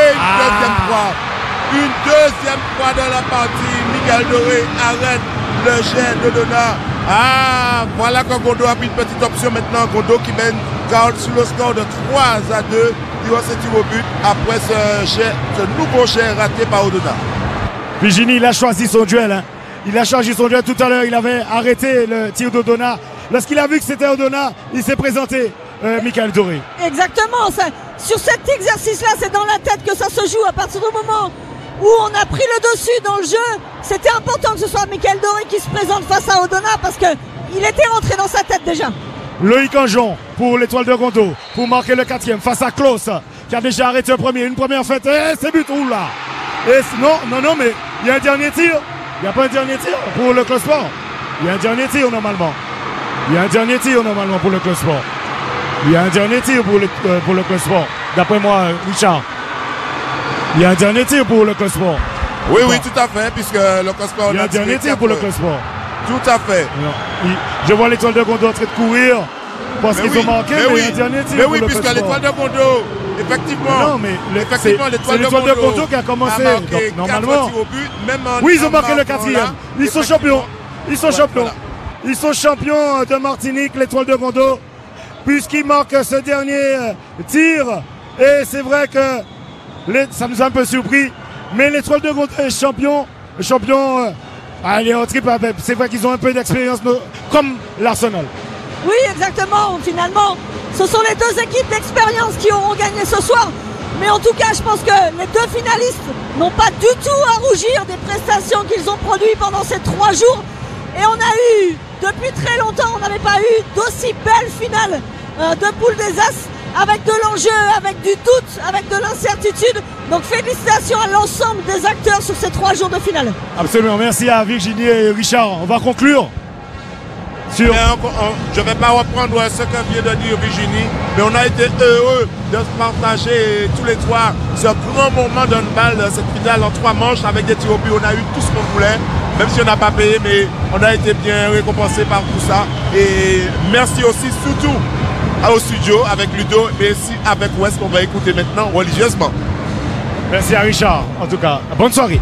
une deuxième fois dans la partie. Michael Doré arrête le jet d'Odona. Voilà que Gondo a pris une petite option maintenant. Gondo qui mène sur le score de 3-2. Il va se tirer au but après ce nouveau jet raté par Odona. Virginie, il a choisi son duel. Hein. Il a choisi son duel tout à l'heure. Il avait arrêté le tir d'Odona. Lorsqu'il a vu que c'était Odona, il s'est présenté, Michael Doré. Exactement. Sur cet exercice-là, c'est dans la tête que ça se joue. À partir du moment où on a pris le dessus dans le jeu, c'était important que ce soit Michael Doré qui se présente face à Odona parce qu'il était rentré dans sa tête déjà. Loïc Anjon pour l'Étoile de Gondo pour marquer le 4e face à Klaus qui a déjà arrêté le premier. Une première fête, c'est but, oula. Non, mais il y a un dernier tir. Il n'y a pas un dernier tir pour le Club Sport. Il y a un dernier tir normalement. Pour le Club Sport. Il y a un dernier tir pour le Club Sport. D'après moi, Richard. Il y a un dernier tir pour le Club Sport. Oui, tout à fait, puisque le Club Sport... Il y a un dernier tir pour le Club Sport. Tout à fait. Je vois l'Étoile de Gondo en train de courir parce qu'ils ont marqué, mais il y a un dernier tir. Mais oui, puisque l'Étoile de Gondo, effectivement, c'est l'Étoile de Gondo qui a commencé. Donc, normalement, oui, ils ont marqué le 4e. Ils sont champions. Ils sont champions de Martinique, l'Étoile de Gondo, puisqu'ils marquent ce dernier tir. Et c'est vrai que ça nous a un peu surpris. Mais l'Étoile de Gondo est champion. Allez, en triple, c'est vrai qu'ils ont un peu d'expérience, comme l'Arsenal. Oui, exactement. Finalement, ce sont les deux équipes d'expérience qui auront gagné ce soir. Mais en tout cas, je pense que les deux finalistes n'ont pas du tout à rougir des prestations qu'ils ont produites pendant ces 3 jours. Et on a eu, depuis très longtemps, on n'avait pas eu d'aussi belle finale de poule des As, avec de l'enjeu, avec du doute, avec de l'incertitude. Donc félicitations à l'ensemble des acteurs sur ces 3 jours de finale. Absolument, merci à Virginie et Richard. On va conclure. Je ne vais pas reprendre ce que vient de dire Virginie, mais on a été heureux de se partager tous les 3 ce grand moment d'un bal, cette finale en 3 manches avec des tirs au but. On a eu tout ce qu'on voulait, même si on n'a pas payé, mais on a été bien récompensé par tout ça. Et merci aussi surtout au studio avec Ludo, mais aussi avec Wes qu'on va écouter maintenant religieusement. Merci à Richard, en tout cas. Bonne soirée.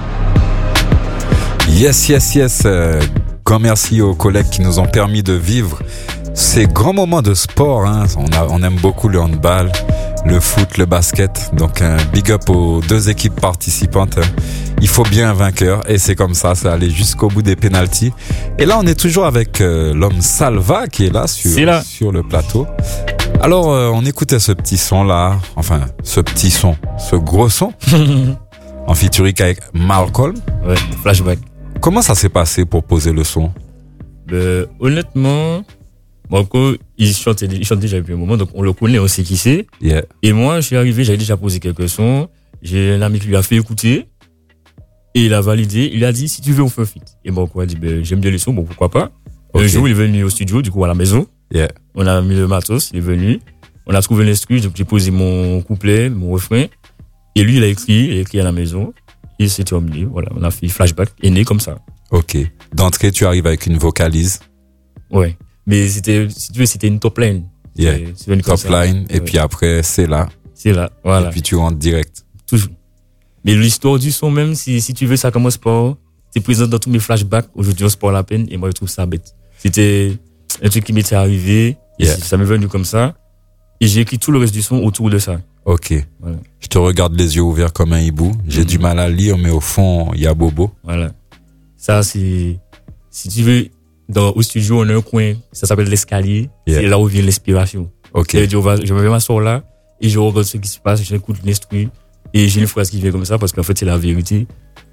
Yes. Grand merci aux collègues qui nous ont permis de vivre ces grands moments de sport. Hein. On aime beaucoup le handball, le foot, le basket. Donc un big up aux 2 équipes participantes. Il faut bien un vainqueur et c'est comme ça allait jusqu'au bout des pénaltys. Et là on est toujours avec l'homme Salva qui est là sur le plateau. Alors on écoutait ce petit son là, enfin ce gros son en featuring avec Malcolm. Ouais, flashback. Comment ça s'est passé pour poser le son? Honnêtement, il chante déjà depuis un moment, donc on le connaît, on sait qui c'est. Yeah. Et moi, je suis arrivé, j'avais déjà posé quelques sons. J'ai un ami qui lui a fait écouter. Et il a validé. Il a dit, si tu veux, on fait un feat. Et moi, il a dit, j'aime bien les sons, bon, pourquoi pas. Okay. Un jour, il est venu au studio, du coup, à la maison. Yeah. On a mis le matos, il est venu. On a trouvé l'instru, donc j'ai posé mon couplet, mon refrain. Et lui, il a écrit à la maison. Et c'était emmené, voilà, on a fait flashback, est né comme ça. Ok. D'entrée, tu arrives avec une vocalise. Ouais. Mais c'était une top line. Yeah. C'est une top line, et puis après, c'est là, voilà. Et puis tu rentres direct. Toujours. Mais l'histoire du son, même si tu veux, ça commence par, c'est présent dans tous mes flashbacks. Aujourd'hui, on se parle la peine, et moi, je trouve ça bête. C'était un truc qui m'était arrivé, et ça m'est venu comme ça. Et j'ai écrit tout le reste du son autour de ça. Ok. Voilà. Je te regarde les yeux ouverts comme un hibou. J'ai du mal à lire, mais au fond, il y a Bobo. Voilà. Ça, c'est, si tu veux, au studio, on a un coin, ça s'appelle l'escalier. Yeah. C'est là où vient l'inspiration. Ok. Je me vais m'asseoir là, et je regarde ce qui se passe, j'écoute l'instru, et j'ai une phrase qui vient comme ça, parce qu'en fait, c'est la vérité.